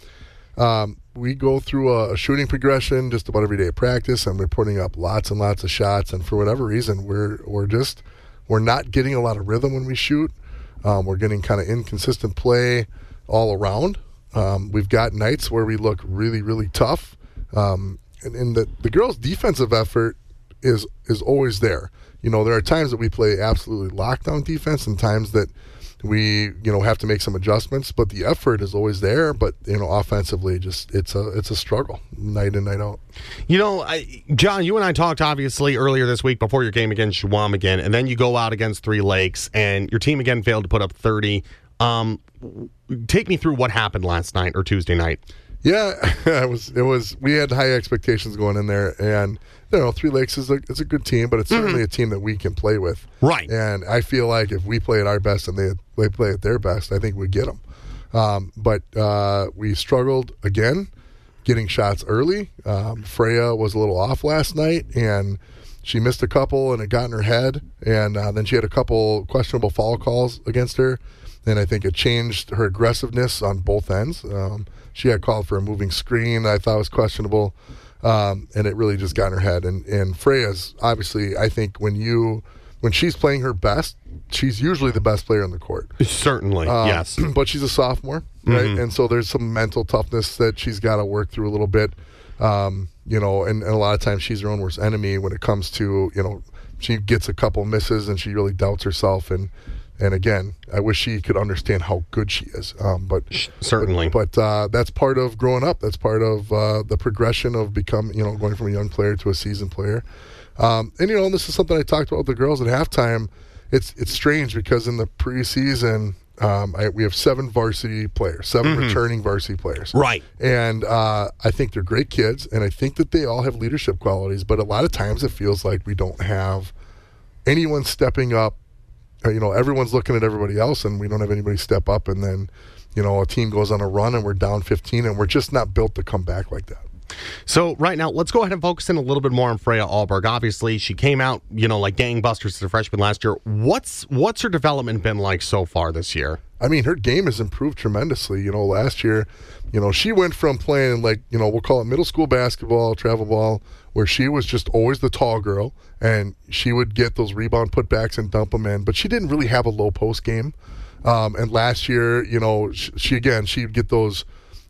um, we go through a, a shooting progression just about every day of practice, and we're putting up lots and lots of shots. And for whatever reason, we're we're just we're not getting a lot of rhythm when we shoot. Um, we're getting kind of inconsistent play all around. Um, we've got nights where we look really, really tough. Um, and and the, the girls' defensive effort is is always there. You know, there are times that we play absolutely lockdown defense and times that we, you know, have to make some adjustments. But the effort is always there. But, you know, offensively, just it's a it's a struggle night in, night out. You know, I, John, you and I talked obviously earlier this week before your game against Schwam again, and then you go out against Three Lakes, and your team again failed to put up thirty. Um, take me through what happened last night or Tuesday night. Yeah, it was. It was. We had high expectations going in there, and you know, Three Lakes is a is a good team, but it's mm-hmm. certainly a team that we can play with. Right. And I feel like if we play at our best and they they play at their best, I think we get them. Um, but uh, we struggled again, getting shots early. Um, Freya was a little off last night, and she missed a couple, and it got in her head. And uh, then she had a couple questionable foul calls against her, and I think it changed her aggressiveness on both ends. Um, she had called for a moving screen that I thought was questionable, um, and it really just got in her head. And, and Freya's obviously, I think when you when she's playing her best, she's usually the best player on the court. Certainly, um, yes. But she's a sophomore, right? Mm-hmm. And so there's some mental toughness that she's got to work through a little bit. Um, you know, and, and a lot of times she's her own worst enemy when it comes to, you know, she gets a couple misses and she really doubts herself. And, and again, I wish she could understand how good she is. Um, but certainly, but, but uh, that's part of growing up. That's part of uh, the progression of becoming, you know, going from a young player to a seasoned player. Um, and, you know, and this is something I talked about with the girls at halftime. It's it's strange because in the preseason, um, I, we have seven varsity players, seven mm-hmm. returning varsity players. Right. And uh, I think they're great kids, and I think that they all have leadership qualities. But a lot of times it feels like we don't have anyone stepping up. Uh, you know, everyone's looking at everybody else, and we don't have anybody step up. And then, you know, a team goes on a run, and we're down fifteen, and we're just not built to come back like that. So right now, let's go ahead and focus in a little bit more on Freya Alberg. Obviously, she came out, you know, like gangbusters as a freshman last year. What's what's her development been like so far this year? I mean, her game has improved tremendously. You know, last year, you know, she went from playing like, you know, we'll call it middle school basketball, travel ball, where she was just always the tall girl, and she would get those rebound putbacks and dump them in, but she didn't really have a low post game. Um, and last year, you know, she, she again, she'd get those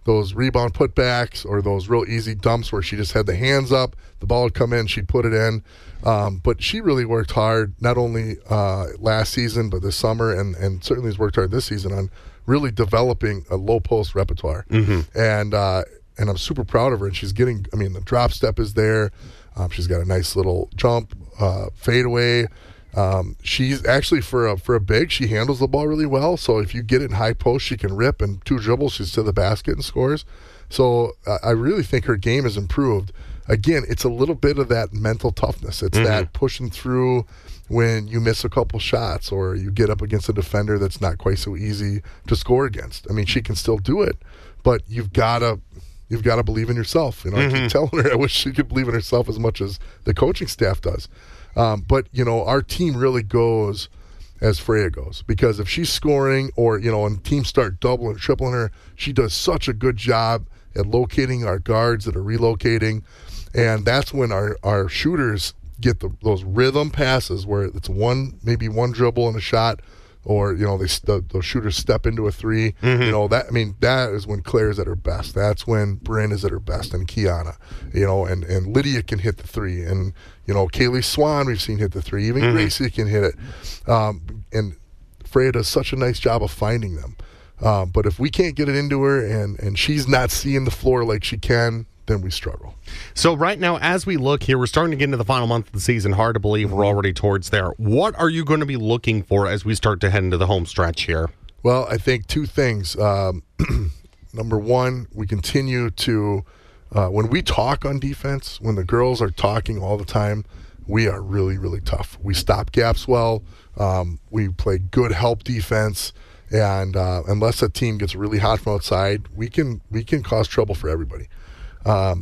those rebound putbacks or those real easy dumps where she just had the hands up, the ball would come in, she'd put it in. Um, but she really worked hard, not only uh, last season, but this summer, and, and certainly has worked hard this season on really developing a low post repertoire. Mm-hmm. And uh, and I'm super proud of her. And she's getting, I mean, the drop step is there. Um, she's got a nice little jump, uh, fadeaway. Um, she's actually, for a, for a big, she handles the ball really well. So if you get it in high post, she can rip, and two dribbles, she's to the basket and scores. So uh, I really think her game has improved. Again, it's a little bit of that mental toughness. It's mm-hmm. that pushing through when you miss a couple shots or you get up against a defender that's not quite so easy to score against. I mean, she can still do it, but you've got to you've got to believe in yourself. You know, mm-hmm. I keep telling her I wish she could believe in herself as much as the coaching staff does. Um, but, you know, our team really goes as Freya goes, because if she's scoring or, you know, and teams start doubling, tripling her, she does such a good job at locating our guards that are relocating. And that's when our, our shooters get the, those rhythm passes where it's one, maybe one dribble and a shot, or, you know, they the, those shooters step into a three. Mm-hmm. You know, that, I mean, that is when Claire's at her best. That's when Bryn is at her best, and Kiana, you know, and, and Lydia can hit the three. And, you know, Kaylee Swan we've seen hit the three. Even mm-hmm. Gracie can hit it. Um, and Freya does such a nice job of finding them. Um, but if we can't get it into her and, and she's not seeing the floor like she can, then we struggle. So right now, as we look here, we're starting to get into the final month of the season. Hard to believe we're already towards there. What are you going to be looking for as we start to head into the home stretch here? Well, I think two things. Um, number one, we continue to, uh, when we talk on defense, when the girls are talking all the time, we are really, really tough. We stop gaps well. Um, we play good help defense. And uh, unless a team gets really hot from outside, we can we can cause trouble for everybody. Um,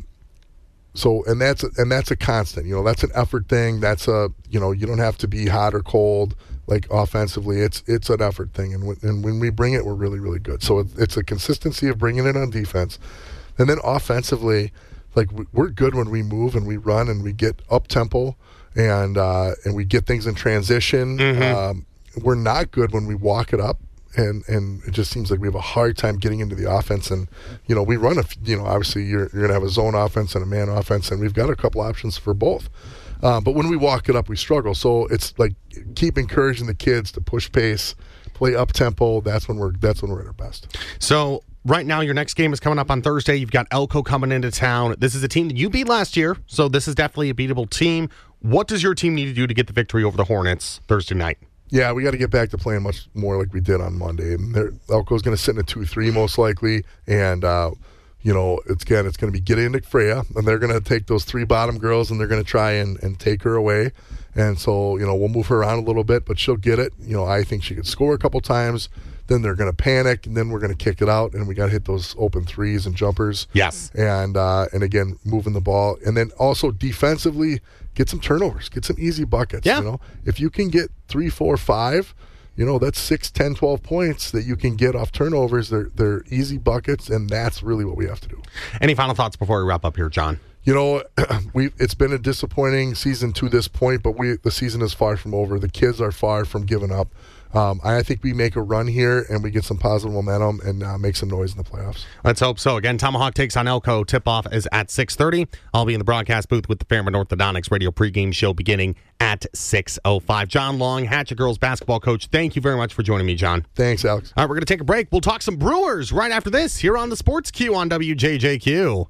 so and that's and that's a constant. You know, that's an effort thing. That's a you know you don't have to be hot or cold like offensively. It's it's an effort thing, and w- and when we bring it, we're really really good. So it, it's a consistency of bringing it on defense, and then offensively, like we're good when we move and we run and we get up tempo and uh, and we get things in transition. Mm-hmm. Um, we're not good when we walk it up. And and it just seems like we have a hard time getting into the offense. And, you know, we run, a, you know, obviously you're, you're going to have a zone offense and a man offense, and we've got a couple options for both. Uh, but when we walk it up, we struggle. So it's like keep encouraging the kids to push pace, play up tempo. That's when we're that's when we're at our best. So right now, your next game is coming up on Thursday. You've got Elko coming into town. This is a team that you beat last year, so this is definitely a beatable team. What does your team need to do to get the victory over the Hornets Thursday night? Yeah, we got to get back to playing much more like we did on Monday. And Elko's going to sit in a two three most likely. And, uh, you know, it's again, it's going to be get into Freya. And they're going to take those three bottom girls and they're going to try and, and take her away. And so, you know, we'll move her around a little bit, but she'll get it. You know, I think she could score a couple times. Then they're going to panic, and then we're going to kick it out, and we got to hit those open threes and jumpers. Yes. And, uh, and again, moving the ball. And then also defensively, get some turnovers, get some easy buckets. Yeah. You know, if you can get three, four, five, you know, that's six, ten, twelve points that you can get off turnovers. They're, they're easy buckets, and that's really what we have to do. Any final thoughts before we wrap up here, John? You know, we it's been a disappointing season to this point, but we the season is far from over. The kids are far from giving up. Um, I think we make a run here and we get some positive momentum and uh, make some noise in the playoffs. Let's hope so. Again, Tomahawk takes on Elko. Tip-off is at six thirty. I'll be in the broadcast booth with the Fairmont Orthodontics radio pregame show beginning at six oh five. John Long, Hatchet Girls basketball coach. Thank you very much for joining me, John. Thanks, Alex. All right, we're going to take a break. We'll talk some Brewers right after this here on the Sports Q on W J J Q.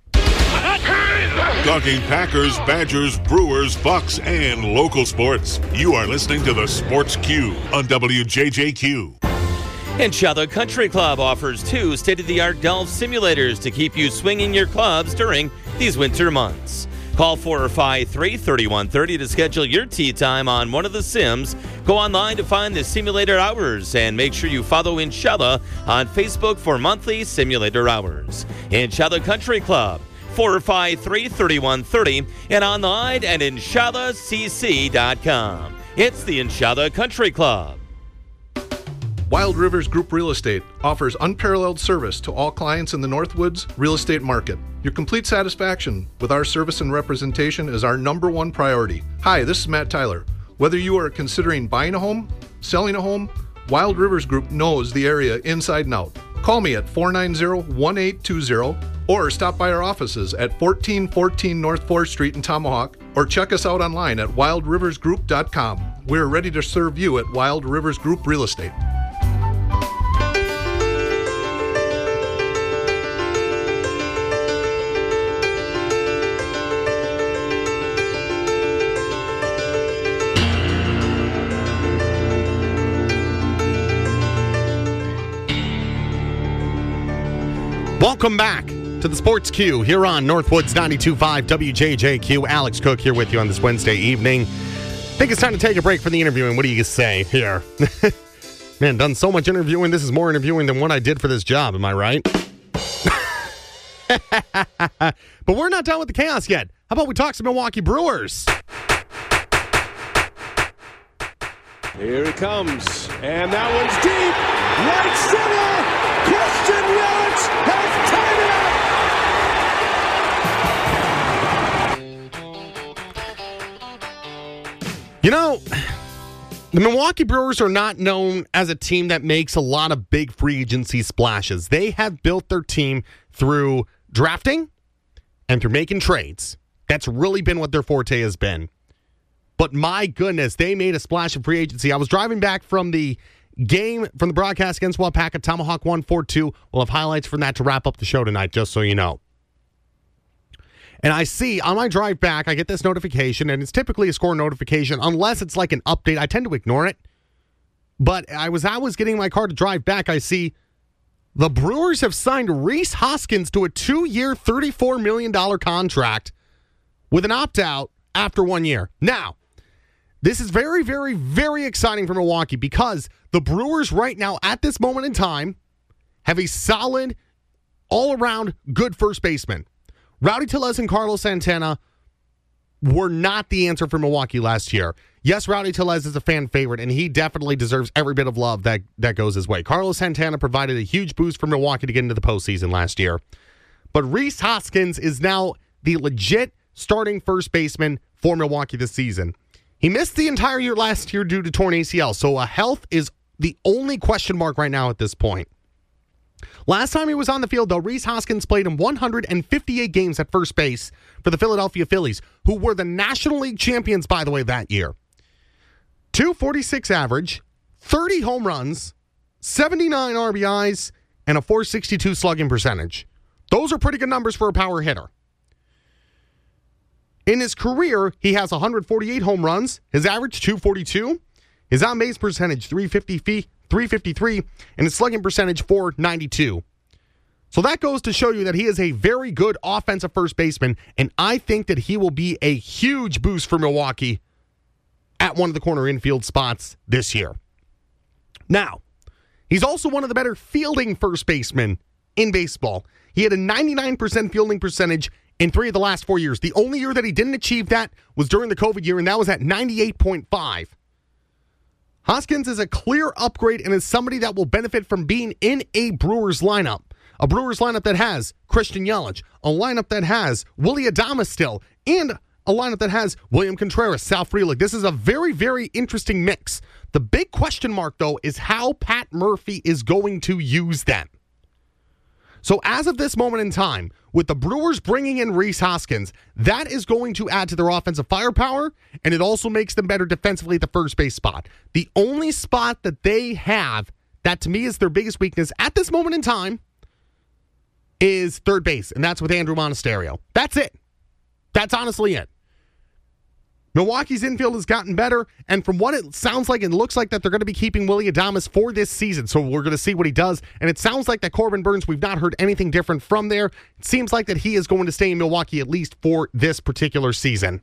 Talking Packers, Badgers, Brewers, Bucks, and local sports. You are listening to the Sports Q on W J J Q. Enchada Country Club offers two state-of-the-art golf simulators to keep you swinging your clubs during these winter months. Call four five three, three one three zero to schedule your tee time on one of the sims. Go online to find the simulator hours and make sure you follow Enchada on Facebook for monthly simulator hours. Enchada Country Club. four five three, three one three zero and online at enchada c c dot com. It's the Enchada Country Club. Wild Rivers Group Real Estate offers unparalleled service to all clients in the Northwoods real estate market. Your complete satisfaction with our service and representation is our number one priority. Hi, this is Matt Tyler. Whether you are considering buying a home, selling a home, Wild Rivers Group knows the area inside and out. Call me at four nine zero, one eight two zero or stop by our offices at fourteen fourteen North fourth Street in Tomahawk, or check us out online at wild rivers group dot com. We're ready to serve you at Wild Rivers Group Real Estate. Welcome back to the Sports Q here on Northwoods ninety-two point five W J J Q. Alex Cook here with you on this Wednesday evening. I think it's time to take a break from the interviewing. What do you say here? Man, done so much interviewing. This is more interviewing than what I did for this job. Am I right? But we're not done with the chaos yet. How about we talk some Milwaukee Brewers? Here it comes, and that one's deep, right center. Christian Yelich has tied it up. You know, the Milwaukee Brewers are not known as a team that makes a lot of big free agency splashes. They have built their team through drafting and through making trades. That's really been what their forte has been. But my goodness, they made a splash in free agency. I was driving back from the game, from the broadcast against Waupaca. Tomahawk won four two. We'll have highlights from that to wrap up the show tonight, just so you know. And I see on my drive back, I get this notification, and it's typically a score notification, unless it's like an update. I tend to ignore it. But I was I was getting my car to drive back. I see the Brewers have signed Rhys Hoskins to a two-year, thirty-four million dollars contract with an opt-out after one year. Now, this is very, very, very exciting for Milwaukee because the Brewers right now, at this moment in time, have a solid, all-around good first baseman. Rowdy Tellez and Carlos Santana were not the answer for Milwaukee last year. Yes, Rowdy Tellez is a fan favorite, and he definitely deserves every bit of love that, that goes his way. Carlos Santana provided a huge boost for Milwaukee to get into the postseason last year. But Rhys Hoskins is now the legit starting first baseman for Milwaukee this season. He missed the entire year last year due to torn A C L, so uh, health is the only question mark right now at this point. Last time he was on the field, though, Rhys Hoskins played in one hundred fifty-eight games at first base for the Philadelphia Phillies, who were the National League champions, by the way, that year. two forty-six average, thirty home runs, seventy-nine R B Is, and a four sixty-two slugging percentage. Those are pretty good numbers for a power hitter. In his career, he has one hundred forty-eight home runs, his average two forty-two, his on-base percentage three fifty-three, and his slugging percentage four ninety-two. So that goes to show you that he is a very good offensive first baseman, and I think that he will be a huge boost for Milwaukee at one of the corner infield spots this year. Now, he's also one of the better fielding first basemen in baseball. He had a ninety-nine percent fielding percentage in three of the last four years. The only year that he didn't achieve that was during the COVID year, and that was at ninety-eight point five. Hoskins is a clear upgrade and is somebody that will benefit from being in a Brewers lineup. A Brewers lineup that has Christian Yelich, a lineup that has Willy Adames still, and a lineup that has William Contreras, Sal Frelick. This is a very, very interesting mix. The big question mark, though, is how Pat Murphy is going to use them. So as of this moment in time, with the Brewers bringing in Rhys Hoskins, that is going to add to their offensive firepower, and it also makes them better defensively at the first base spot. The only spot that they have that to me is their biggest weakness at this moment in time is third base, and that's with Andrew Monasterio. That's it. That's honestly it. Milwaukee's infield has gotten better, and from what it sounds like, it looks like that they're going to be keeping Willy Adames for this season, so we're going to see what he does, and it sounds like that Corbin Burns, we've not heard anything different from there. It seems like that he is going to stay in Milwaukee at least for this particular season.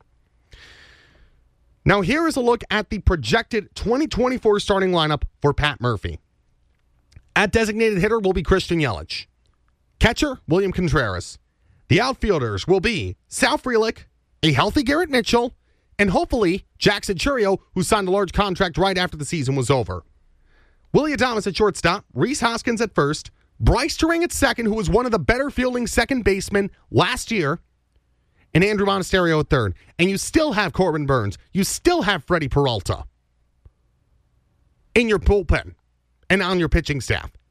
Now here is a look at the projected twenty twenty-four starting lineup for Pat Murphy. At designated hitter will be Christian Yelich. Catcher, William Contreras. The outfielders will be Sal Frelick, a healthy Garrett Mitchell, and hopefully Jackson Chourio, who signed a large contract right after the season was over. Willy Adames at shortstop, Rhys Hoskins at first, Bryce Turang at second, who was one of the better fielding second basemen last year, and Andrew Monasterio at third. And you still have Corbin Burns. You still have Freddie Peralta in your bullpen and on your pitching staff.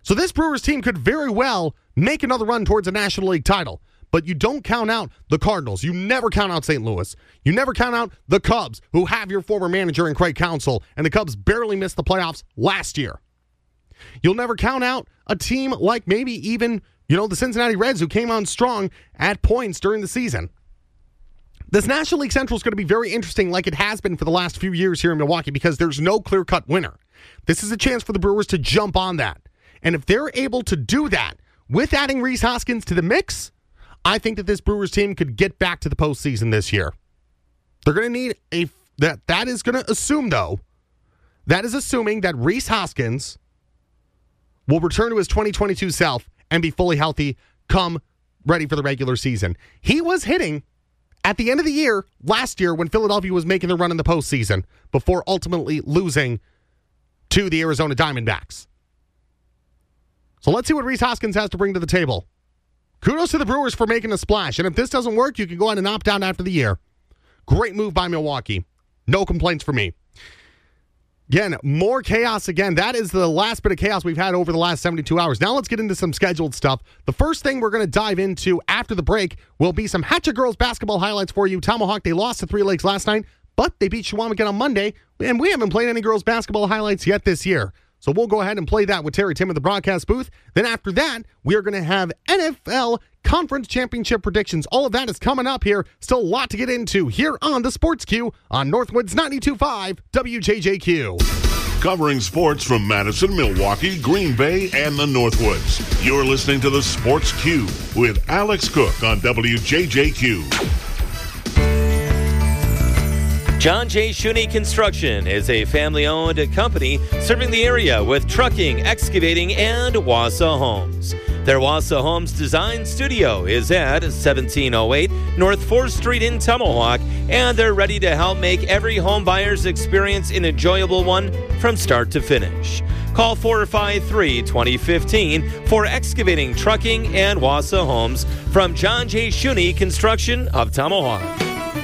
So this Brewers team could very well make another run towards a National League title. But you don't count out the Cardinals. You never count out Saint Louis. You never count out the Cubs, who have your former manager in Craig Counsell, and the Cubs barely missed the playoffs last year. You'll never count out a team like maybe even, you know, the Cincinnati Reds, who came on strong at points during the season. This National League Central is going to be very interesting, like it has been for the last few years here in Milwaukee, because there's no clear-cut winner. This is a chance for the Brewers to jump on that. And if they're able to do that with adding Rhys Hoskins to the mix, I think that this Brewers team could get back to the postseason this year. They're going to need a... That, that is going to assume, though, that is assuming that Rhys Hoskins will return to his twenty twenty-two self and be fully healthy come ready for the regular season. He was hitting at the end of the year last year when Philadelphia was making the run in the postseason before ultimately losing to the Arizona Diamondbacks. So let's see what Rhys Hoskins has to bring to the table. Kudos to the Brewers for making a splash. And if this doesn't work, you can go ahead and opt out after the year. Great move by Milwaukee. No complaints for me. Again, more chaos again. That is the last bit of chaos we've had over the last seventy-two hours. Now let's get into some scheduled stuff. The first thing we're going to dive into after the break will be some Hatchet Girls basketball highlights for you. Tomahawk, they lost to Three Lakes last night, but they beat Chequamegon on Monday, and we haven't played any girls basketball highlights yet this year. So we'll go ahead and play that with Terry Tim at the broadcast booth. Then after that, we are going to have N F L Conference Championship predictions. All of that is coming up here. Still a lot to get into here on the Sports Q on Northwoods ninety-two point five W J J Q. Covering sports from Madison, Milwaukee, Green Bay, and the Northwoods. You're listening to the Sports Q with Alex Cook on W J J Q. John J. Shuney Construction is a family-owned company serving the area with trucking, excavating, and Wassa Homes. Their Wassa Homes Design Studio is at seventeen oh eight North fourth Street in Tomahawk, and they're ready to help make every home buyer's experience an enjoyable one from start to finish. Call four five three, two oh one five for excavating, trucking, and Wassa Homes from John J. Shuney Construction of Tomahawk.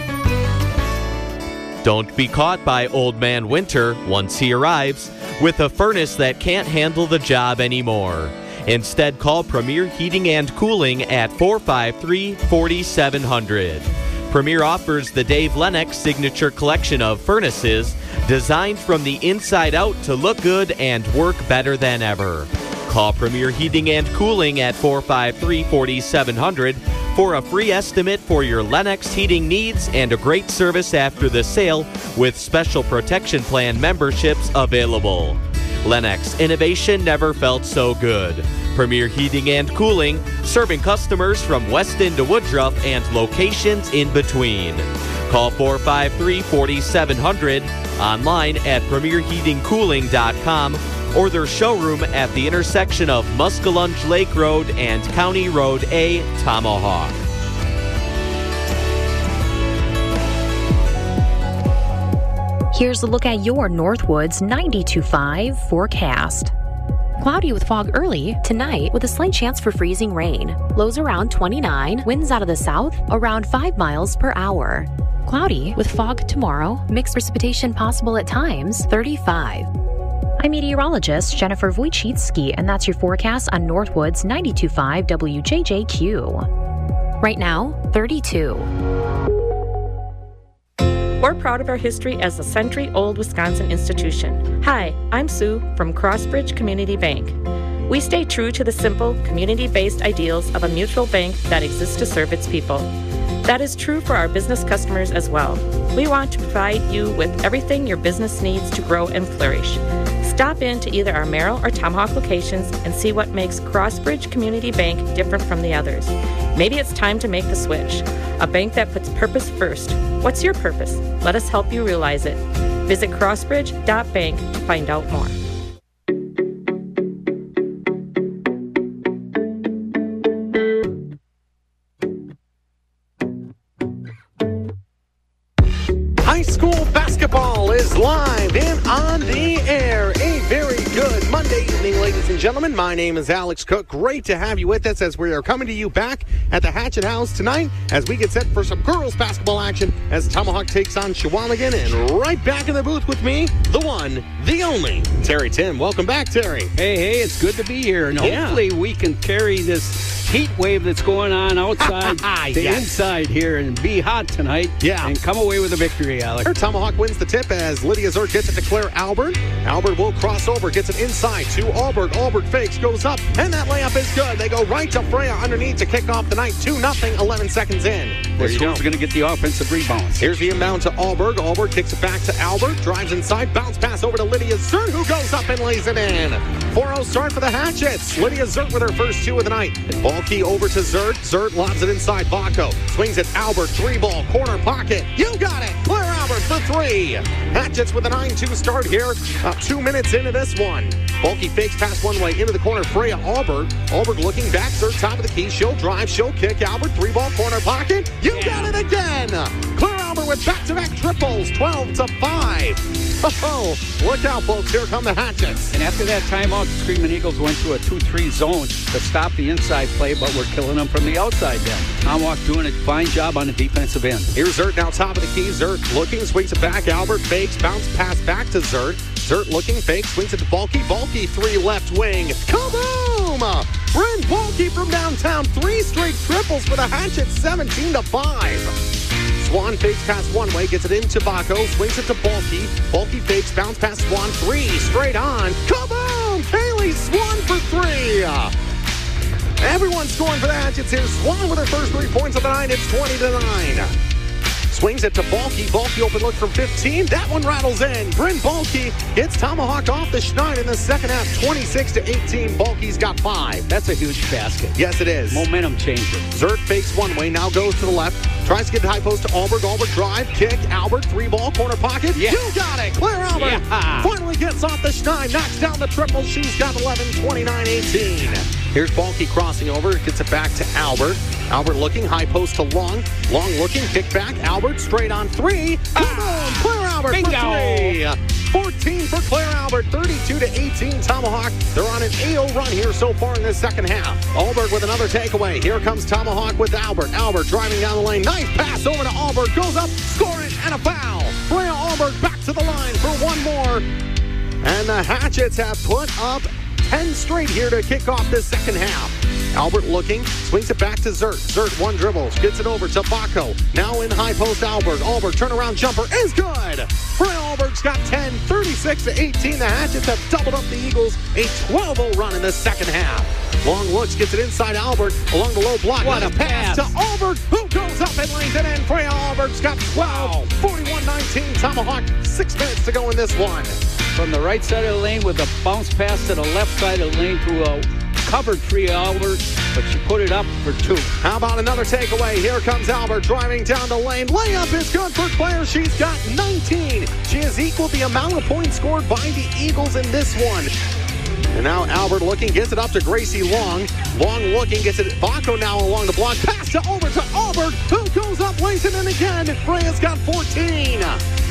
Don't be caught by Old Man Winter once he arrives with a furnace that can't handle the job anymore. Instead, call Premier Heating and Cooling at four five three, four seven zero zero. Premier offers the Dave Lennox Signature Collection of furnaces designed from the inside out to look good and work better than ever. Call Premier Heating and Cooling at four five three, four seven zero zero for a free estimate for your Lennox heating needs and a great service after the sale with special protection plan memberships available. Lennox, innovation never felt so good. Premier Heating and Cooling, serving customers from Weston to Woodruff and locations in between. Call four five three, four seven zero zero, online at premier heating cooling dot com, or their showroom at the intersection of Muskellunge Lake Road and County Road A, Tomahawk. Here's a look at your Northwoods ninety-two point five forecast. Cloudy with fog early tonight with a slight chance for freezing rain. Lows around twenty-nine, winds out of the south around five miles per hour. Cloudy with fog tomorrow, mixed precipitation possible at times, thirty-five. I'm meteorologist Jennifer Wojcicki, and that's your forecast on Northwoods ninety-two point five W J J Q. Right now, thirty-two. We're proud of our history as a century-old Wisconsin institution. Hi, I'm Sue from Crossbridge Community Bank. We stay true to the simple, community-based ideals of a mutual bank that exists to serve its people. That is true for our business customers as well. We want to provide you with everything your business needs to grow and flourish. Stop in to either our Merrill or Tomahawk locations and see what makes Crossbridge Community Bank different from the others. Maybe it's time to make the switch. A bank that puts purpose first. What's your purpose? Let us help you realize it. Visit crossbridge dot bank to find out more. High school basketball is live and on the air. A very good Monday evening, ladies and and gentlemen, my name is Alex Cook. Great to have you with us as we are coming to you back at the Hatchet House tonight as we get set for some girls basketball action as Tomahawk takes on Shawinigan. And right back in the booth with me, the one, the only, Terry Tim. Welcome back, Terry. Hey, hey, it's good to be here. And Yeah. hopefully we can carry this heat wave that's going on outside to Yes. inside here and be hot tonight. Yeah. And come away with a victory, Alex. Her Tomahawk wins the tip as Lydia Zert gets it to Claire Albert. Albert will cross over, gets it inside to Albert. Albert fakes, goes up, and that layup is good. They go right to Freya underneath to kick off the night. two nothing, eleven seconds in. There you go. Who's going to get the offensive rebounds? Here's the inbound to Alberg. Alberg kicks it back to Albert. Drives inside. Bounce pass over to Lydia Zert, who goes up and lays it in. four oh start for the Hatchets. Lydia Zert with her first two of the night. Ball key over to Zert. Zert lobs it inside Baco. Swings it Albert. Three ball. Corner pocket. You got it. Claire Albert for three. Hatchets with a nine two start here. Uh, two minutes into this one. Bulky fakes pass one way into the corner. Freya Alberg. Alberg looking back. Zert top of the key. She'll drive. She'll kick. Albert. Three ball. Corner pocket. You got it again. Claire Albert with back-to-back triples. twelve to five. Oh, look out, folks. Here come the Hatchets. And after that timeout, the Screaming Eagles went to a two three zone to stop the inside play, but we're killing them from the outside then. Tomahawk doing a fine job on the defensive end. Here's Zert now top of the key. Zert looking, swings it back. Albert fakes, bounce pass back to Zert. Zert looking, fake, swings it to Balky. Balky, three left wing. Kaboom! Bryn Balky from downtown. Three straight triples for the Hatchets, seventeen to five. Swan fakes pass one way, gets it into Baco, swings it to Balky. Balky fakes, bounce pass Swan, three, straight on. Kaboom! Kaylee Swan for three. Everyone scoring for the Hatchets here. Swan with her first three points of the night. It's twenty to nine. Swings it to Balky. Balky open look from fifteen. That one rattles in. Bryn Balky gets Tomahawk off the schneid in the second half. twenty-six to eighteen. Balky's got five. That's a huge basket. Yes, it is. Momentum changer. Zert fakes one way. Now goes to the left. Tries to get the high post to Albert. Albert drive. Kick. Albert. Three ball. Corner pocket. Yeah. You got it. Claire Albert Yeah. finally gets off the schneid. Knocks down the triple. She's got eleven. twenty-nine eighteen. Here's Balky crossing over. Gets it back to Albert. Albert looking. High post to Long. Long looking. Kick back. Albert straight on three. Come on. Claire Albert Bingo. for three. fourteen for Claire Albert. thirty-two to eighteen Tomahawk. They're on an eight oh run here so far in this second half. Alberg with another takeaway. Here comes Tomahawk with Albert. Albert driving down the lane. Nice pass over to Alberg. Goes up. Score it. And a foul. Freya Alberg back to the line for one more. And the Hatchets have put up ten straight here to kick off this second half. Albert looking, swings it back to Zert. Zert, one dribble, gets it over to Baco. Now in high post, Albert. Albert, turnaround jumper is good. Freya Alberg's got ten, thirty-six to eighteen. The Hatchets have doubled up the Eagles. A twelve oh run in the second half. Long looks, gets it inside Albert along the low block. What Nice a pass. to Albert, who goes up and lays it in. Freya Alberg's got twelve, forty-one nineteen. Tomahawk, six minutes to go in this one. From the right side of the lane with a bounce pass to the left side of the lane to a covered free Albert, but she put it up for two. How about another takeaway? Here comes Albert driving down the lane. Layup is good for Claire. She's got nineteen. She has equaled the amount of points scored by the Eagles in this one. And now Albert looking, gets it up to Gracie Long. Long looking, gets it Baco now along the block. Pass to over to Albert, who goes up, lays it in again. Freya's got fourteen.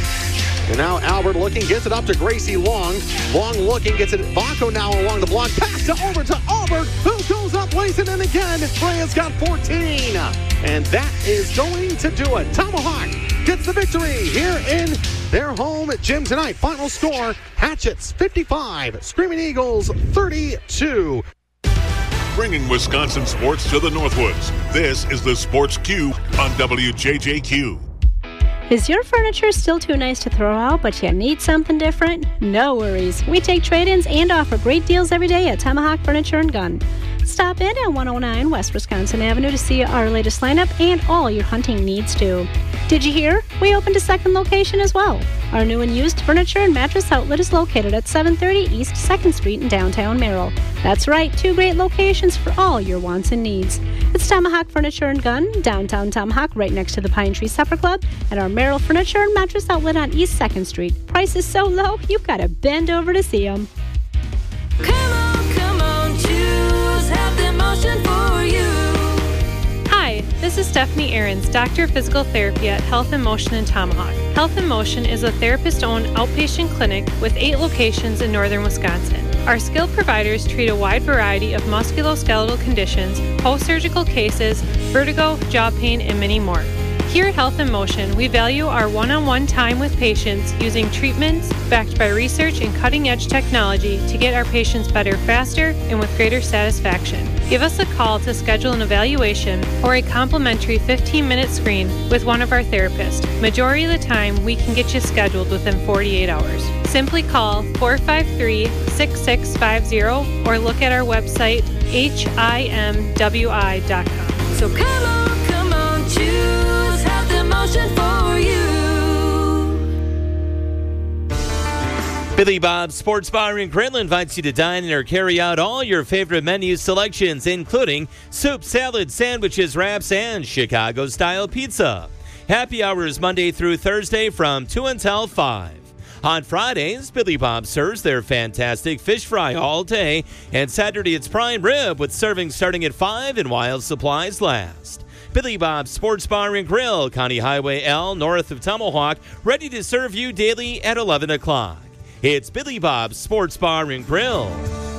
And now Albert looking, gets it up to Gracie Long. Long looking, gets it Baco now along the block. Pass to over to Albert, who goes up, lays it in again. Freya's got fourteen. And that is going to do it. Tomahawk gets the victory here in their home gym tonight. Final score, Hatchets fifty-five, Screaming Eagles thirty-two. Bringing Wisconsin sports to the Northwoods. This is the Sports Q on W J J Q. Is your furniture still too nice to throw out, but you need something different? No worries. We take trade-ins and offer great deals every day at Tomahawk Furniture and Gun. Stop in at one oh nine West Wisconsin Avenue to see our latest lineup and all your hunting needs too. Did you hear? We opened a second location as well. Our new and used furniture and mattress outlet is located at seven thirty East second Street in downtown Merrill. That's right, two great locations for all your wants and needs. It's Tomahawk Furniture and Gun, downtown Tomahawk, right next to the Pine Tree Supper Club, and our Merrill Furniture and Mattress Outlet on East second Street. Prices so low, you've got to bend over to see them. Come on, come on, choose Health and Motion for you. Hi, this is Stephanie Ahrens, Doctor of Physical Therapy at Health and Motion in Tomahawk. Health and Motion is a therapist-owned outpatient clinic with eight locations in northern Wisconsin. Our skilled providers treat a wide variety of musculoskeletal conditions, post-surgical cases, vertigo, jaw pain, and many more. Here at Health in Motion, we value our one-on-one time with patients using treatments backed by research and cutting-edge technology to get our patients better faster and with greater satisfaction. Give us a call to schedule an evaluation or a complimentary fifteen-minute screen with one of our therapists. Majority of the time, we can get you scheduled within forty-eight hours. Simply call four five three, six six five zero or look at our website, H I M W I dot com. So come on, come on, choose Health in Motion for you. Billy Bob's Sports Bar in Greenland invites you to dine in or carry out all your favorite menu selections, including soup, salad, sandwiches, wraps, and Chicago-style pizza. Happy hours Monday through Thursday from two until five. On Fridays, Billy Bob serves their fantastic fish fry all day, and Saturday it's prime rib with serving starting at five and while supplies last. Billy Bob's Sports Bar and Grill, County Highway L, north of Tomahawk, ready to serve you daily at eleven o'clock. It's Billy Bob's Sports Bar and Grill.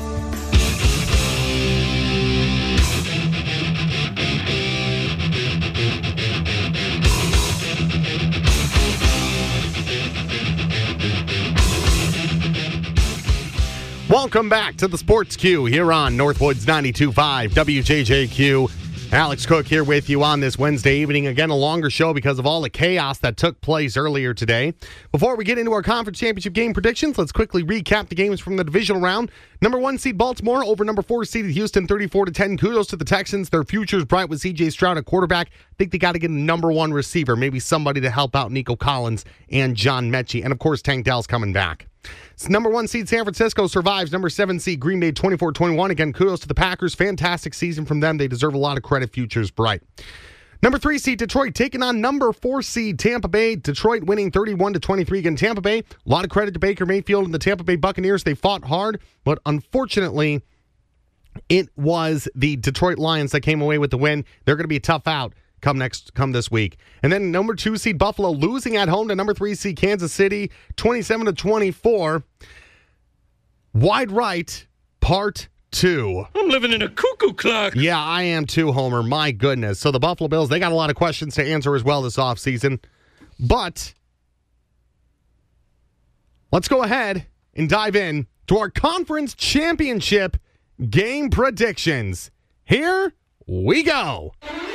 Welcome back to the Sports Q here on Northwoods ninety-two point five W J J Q. Alex Cook here with you on this Wednesday evening. Again, a longer show because of all the chaos that took place earlier today. Before we get into our conference championship game predictions, let's quickly recap the games from the divisional round. Number one seed Baltimore over number four seeded Houston, thirty-four to ten. Kudos to the Texans. Their future's bright with C J Stroud at quarterback. I think they got to get a number one receiver, maybe somebody to help out Nico Collins and John Mechie. And, of course, Tank Dell's coming back. Number one seed San Francisco survives number seven seed Green Bay twenty-four twenty-one. Again, kudos to the Packers. Fantastic season from them. They deserve a lot of credit. Future's bright. Number three seed Detroit taking on number four seed Tampa Bay. Detroit winning thirty-one to twenty-three. Again, Tampa Bay, a lot of credit to Baker Mayfield and the Tampa Bay Buccaneers. They fought hard, but unfortunately, it was the Detroit Lions that came away with the win. They're going to be a tough out come next come this week. And then number two seed Buffalo losing at home to number three seed Kansas City, twenty-seven to twenty-four. Wide right, part two. I'm living in a cuckoo clock. Yeah, I am too, Homer. My goodness. So the Buffalo Bills, they got a lot of questions to answer as well this offseason. But let's go ahead and dive in to our conference championship game predictions. Here we go.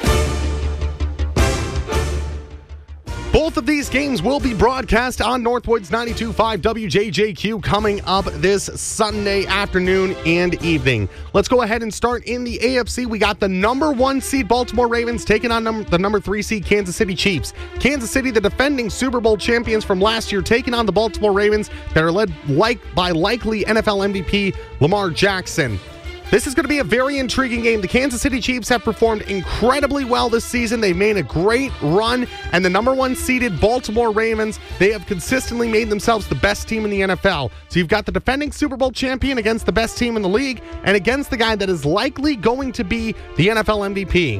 Both of these games will be broadcast on Northwoods ninety-two point five W J J Q coming up this Sunday afternoon and evening. Let's go ahead and start in the A F C. We got the number one seed Baltimore Ravens taking on num- the number three seed Kansas City Chiefs. Kansas City, the defending Super Bowl champions from last year, taking on the Baltimore Ravens that are led like by likely N F L M V P Lamar Jackson. This is going to be a very intriguing game. The Kansas City Chiefs have performed incredibly well this season. They've made a great run. And the number one seeded Baltimore Ravens, they have consistently made themselves the best team in the N F L. So you've got the defending Super Bowl champion against the best team in the league and against the guy that is likely going to be the N F L M V P.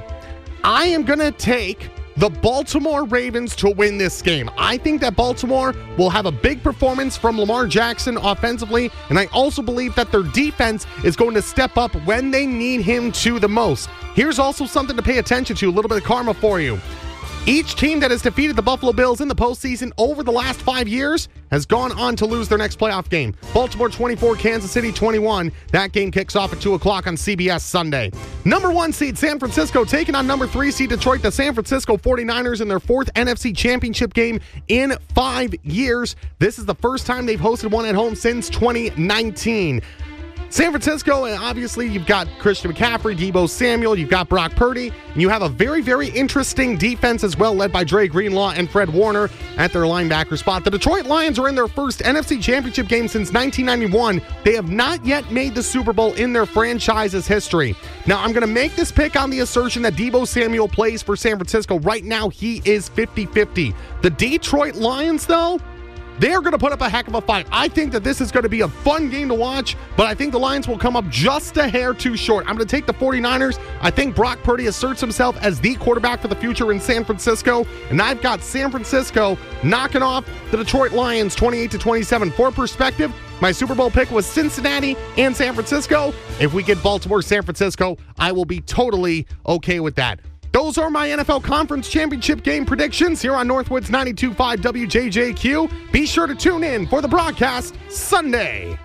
I am going to take the Baltimore Ravens to win this game. I think that Baltimore will have a big performance from Lamar Jackson offensively, and I also believe that their defense is going to step up when they need him to the most. Here's also something to pay attention to, a little bit of karma for you. Each team that has defeated the Buffalo Bills in the postseason over the last five years has gone on to lose their next playoff game. Baltimore twenty-four, Kansas City twenty-one. That game kicks off at two o'clock on C B S Sunday. Number one seed San Francisco taking on number three seed Detroit. The San Francisco forty-niners in their fourth N F C Championship game in five years. This is the first time they've hosted one at home since twenty nineteen. San Francisco, and obviously you've got Christian McCaffrey, Deebo Samuel, you've got Brock Purdy, and you have a very, very interesting defense as well, led by Dre Greenlaw and Fred Warner at their linebacker spot. The Detroit Lions are in their first N F C Championship game since nineteen ninety-one. They have not yet made the Super Bowl in their franchise's history. Now, I'm going to make this pick on the assertion that Deebo Samuel plays for San Francisco. Right now, he is fifty-fifty. The Detroit Lions, though, they're going to put up a heck of a fight. I think that this is going to be a fun game to watch, but I think the Lions will come up just a hair too short. I'm going to take the forty-niners. I think Brock Purdy asserts himself as the quarterback for the future in San Francisco, and I've got San Francisco knocking off the Detroit Lions twenty-eight to twenty-seven. For perspective, My Super Bowl pick was Cincinnati and San Francisco. If we get Baltimore, San Francisco, I will be totally okay with that. Those are my N F L Conference Championship game predictions here on Northwoods ninety-two point five W J J Q. Be sure to tune in for the broadcast Sunday.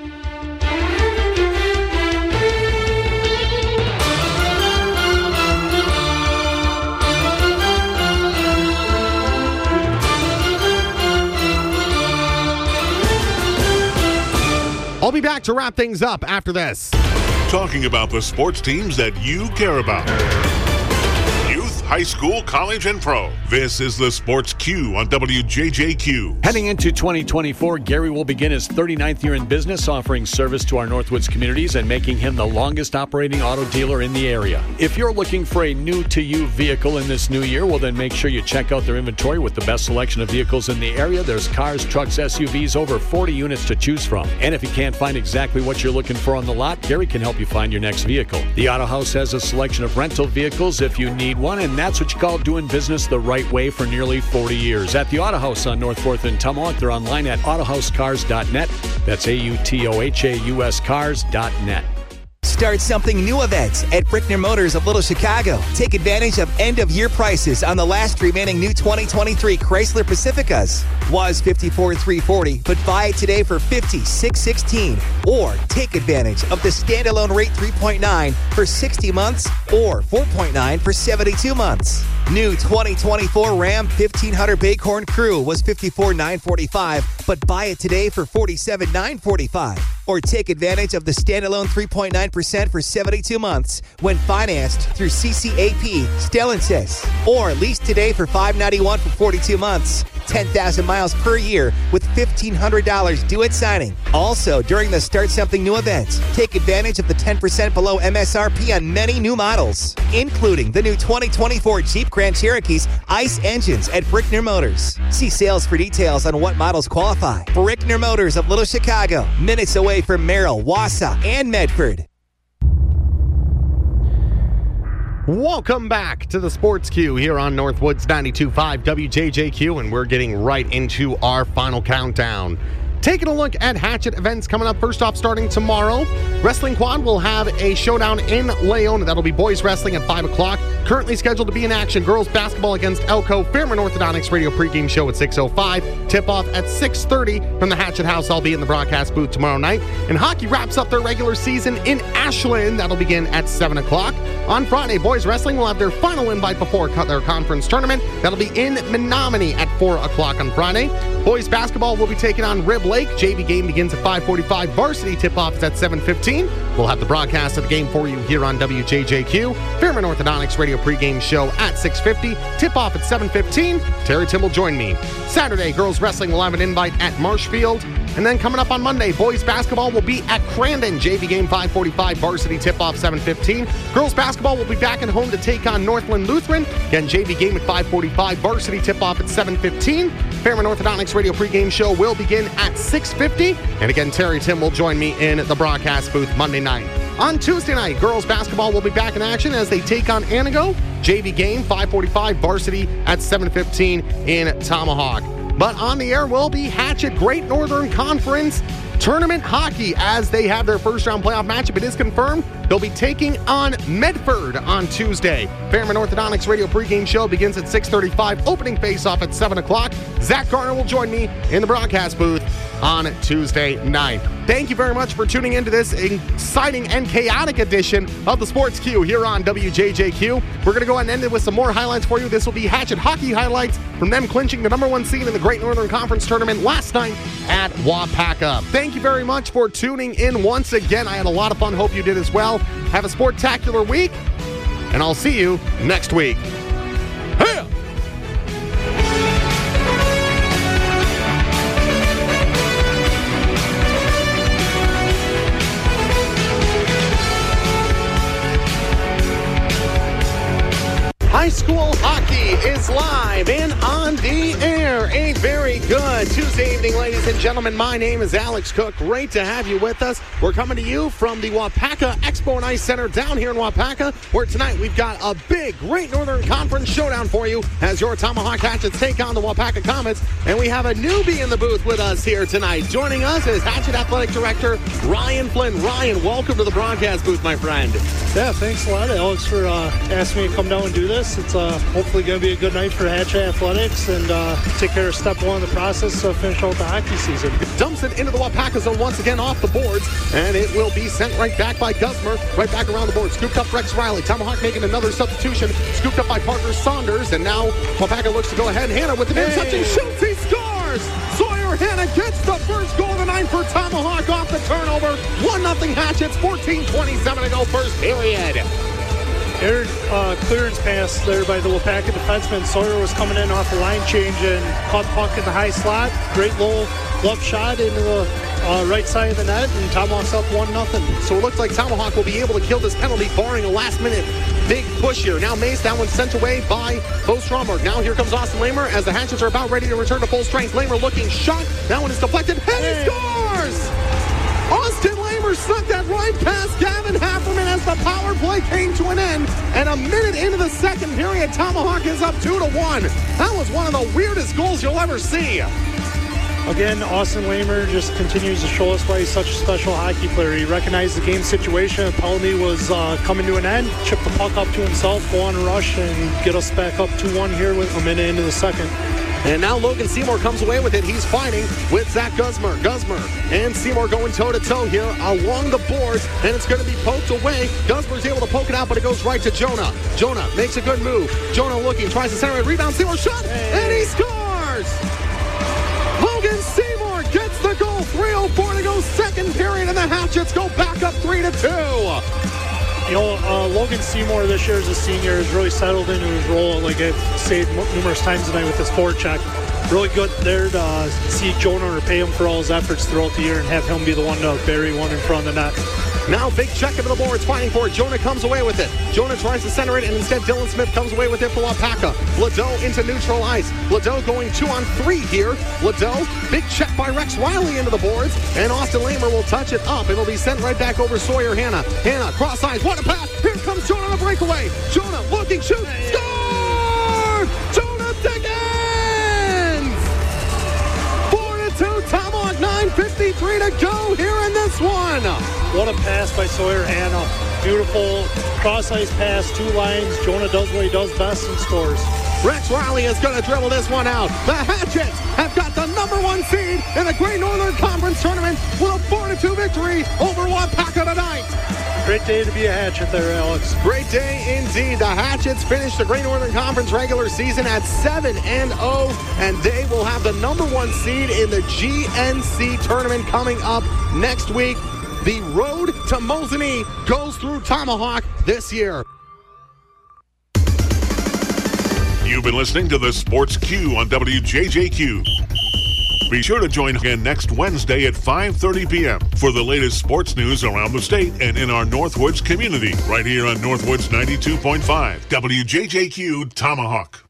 I'll be back to wrap things up after this. Talking about the sports teams that you care about. Youth, high school, college, and pro. This is the Sports Q on W J J Q. Heading into twenty twenty-four, Gary will begin his thirty-ninth year in business, offering service to our Northwoods communities and making him the longest operating auto dealer in the area. If you're looking for a new-to-you vehicle in this new year, well, then make sure you check out their inventory with the best selection of vehicles in the area. There's cars, trucks, S U Vs, over forty units to choose from. And if you can't find exactly what you're looking for on the lot, Gary can help you find your next vehicle. The Auto House has a selection of rental vehicles if you need one, and that's what you call doing business the right way for nearly forty years. At the Auto House on North fourth and Tomahawk, they're online at auto house cars dot net. That's A U T O H A U S cars dot net. Start something new events at Brickner Motors of Little Chicago. Take advantage of end-of-year prices on the last remaining new twenty twenty-three Chrysler Pacificas. Was fifty-four thousand three hundred forty dollars, but buy it today for fifty thousand six hundred sixteen dollars. Or take advantage of the standalone rate three point nine for sixty months or four point nine for seventy-two months. New twenty twenty-four Ram fifteen hundred Bighorn Crew was fifty-four thousand nine hundred forty-five dollars, but buy it today for forty-seven thousand nine hundred forty-five dollars. Or take advantage of the standalone three point nine percent for seventy-two months when financed through C C A P, Stellantis. Or lease today for five hundred ninety-one dollars for forty-two months, ten thousand miles per year with fifteen hundred dollars due at signing. Also, during the Start Something New event, take advantage of the ten percent below M S R P on many new models, including the new twenty twenty-four Jeep Grand Cherokee's ICE engines at Brickner Motors. See sales for details on what models qualify. Brickner Motors of Little Chicago, minutes away from Merrill, Wausau, and Medford. Welcome back to the Sports Q here on Northwoods ninety-two point five W J J Q, and we're getting right into our final countdown. Taking a look at Hatchet events coming up. First off, starting tomorrow, Wrestling Quad will have a showdown in Leon. That'll be boys wrestling at five o'clock. Currently scheduled to be in action, girls basketball against Elko. Fairman Orthodontics radio pregame show at six oh five. Tip-off at six thirty from the Hatchet House. I'll be in the broadcast booth tomorrow night. And hockey wraps up their regular season in Ashland. That'll begin at seven o'clock. On Friday, boys wrestling will have their final invite before their conference tournament. That'll be in Menominee at four o'clock on Friday. Boys basketball will be taking on Rib Lake. J V game begins at five forty-five. Varsity tip-off is at seven fifteen. We'll have the broadcast of the game for you here on W J J Q. Fairman Orthodontics radio pregame show at six fifty. Tip-off at seven fifteen. Terry Tim will join me. Saturday, girls wrestling will have an invite at Marshfield. And then coming up on Monday, boys basketball will be at Crandon. J V game five forty-five. Varsity tip-off seven fifteen. Girls basketball will be back at home to take on Northland Lutheran. Again, J V game at five forty-five. Varsity tip-off at seven fifteen. Fairman Orthodontics radio pregame show will begin at six fifty. And again, Terry Tim will join me in the broadcast booth Monday night. On Tuesday night, girls basketball will be back in action as they take on Anago. J V game five forty-five. Varsity at seven fifteen in Tomahawk. But on the air will be Hatchet Great Northern Conference Tournament Hockey as they have their first round playoff matchup. It is confirmed they'll be taking on Medford on Tuesday. Fairman Orthodontics radio pregame show begins at six thirty-five. Opening face-off at seven o'clock. Zach Garner will join me in the broadcast booth on Tuesday night. Thank you very much for tuning into this exciting and chaotic edition of the Sports Q here on W J J Q. We're going to go ahead and end it with some more highlights for you. This will be Hatchet hockey highlights from them clinching the number one seed in the Great Northern Conference Tournament last night at Wapaka. Thank you very much for tuning in once again. I had a lot of fun. Hope you did as well. Have a sportacular week, and I'll see you next week. Hey! High school hockey is live and on the air. A very good Tuesday evening, ladies and gentlemen. My name is Alex Cook. Great to have you with us. We're coming to you from the Wapaka Expo and Ice Center down here in Wapaka, where tonight we've got a big Great Northern Conference showdown for you as your Tomahawk Hatchets take on the Wapaka Comets. And we have a newbie in the booth with us here tonight. Joining us is Hatchet Athletic Director Ryan Flynn. Ryan, welcome to the broadcast booth, my friend. Yeah, thanks a lot, Alex, for uh, asking me to come down and do this. It's uh, hopefully going to be a good night for Hatchet Athletics and uh, take care of step one of the process to finish out the hockey season. Dumps it into the Wapaka zone once again off the boards, and it will be sent right back by Gusmer, right back around the board. Scooped up Rex Riley. Tomahawk making another substitution. Scooped up by Parker Saunders, and now Wapaka looks to go ahead. Hannah with the interception. Shoots, he scores! Sawyer Hannah gets the first goal of the night for Tomahawk off the turnover. one nothing Hatchets, fourteen twenty-seven to go first period. Air uh, clearance pass there by the Wapaka defenseman. Sawyer was coming in off the line change and caught the puck in the high slot. Great low glove shot into the uh, right side of the net, and Tomahawk's up one nothing. So it looks like Tomahawk will be able to kill this penalty, barring a last-minute big push here. Now Mace, that one sent away by Bo Stromberg. Now here comes Austin Lamer as the Hatchets are about ready to return to full strength. Lamer looking shot. That one is deflected, and he scores! Austin Lamer snuck that right past Gavin Hafferman as the power play came to an end. And a minute into the second period, Tomahawk is up two to one. That was one of the weirdest goals you'll ever see. Again, Austin Lamer just continues to show us why he's such a special hockey player. He recognized the game situation. The penalty was uh, coming to an end, chipped the puck up to himself, go on a rush, and get us back up two one here with a minute into the second. And now Logan Seymour comes away with it. He's fighting with Zach Gusmer. Gusmer and Seymour going toe-to-toe here along the boards, and it's going to be poked away. Gusmer's able to poke it out, but it goes right to Jonah. Jonah makes a good move. Jonah looking, tries to center it, rebound, Seymour shot, hey. And he scores! Logan Seymour gets the goal. three oh four to go, second period, and the Hatchets go back up three to two. You know, uh, Logan Seymour this year as a senior has really settled into his role, like I've said numerous times tonight with his forecheck. Really good there to uh, see Jonah repay him for all his efforts throughout the year and have him be the one to bury one in front of the net. Now big check into the boards, fighting for it. Jonah comes away with it. Jonah tries to center it, and instead Dylan Smith comes away with it for Wapaka. Ladeau into neutral ice. Ladeau going two on three here. Ladeau, big check by Rex Riley into the boards, and Austin Lamer will touch it up. It'll be sent right back over Sawyer Hannah. Hannah, cross ice, what a pass. Here comes Jonah on the breakaway. Jonah looking, shoot, score! Jonah Dickens! four to two, Tomahawk, nine fifty-three to go here in this one. What a pass by Sawyer Hannah. Beautiful cross-ice pass, two lines. Jonah does what he does best and scores. Rex Riley is going to dribble this one out. The Hatchets have got the number one seed in the Great Northern Conference Tournament with a four to two victory over Wapaka tonight. Great day to be a Hatchet there, Alex. Great day indeed. The Hatchets finished the Great Northern Conference regular season at seven and oh, and they will have the number one seed in the G N C tournament coming up next week. The road to Mosinee goes through Tomahawk this year. You've been listening to the Sports Q on W J J Q. Be sure to join again next Wednesday at five thirty p.m. for the latest sports news around the state and in our Northwoods community, right here on Northwoods ninety-two point five W J J Q Tomahawk.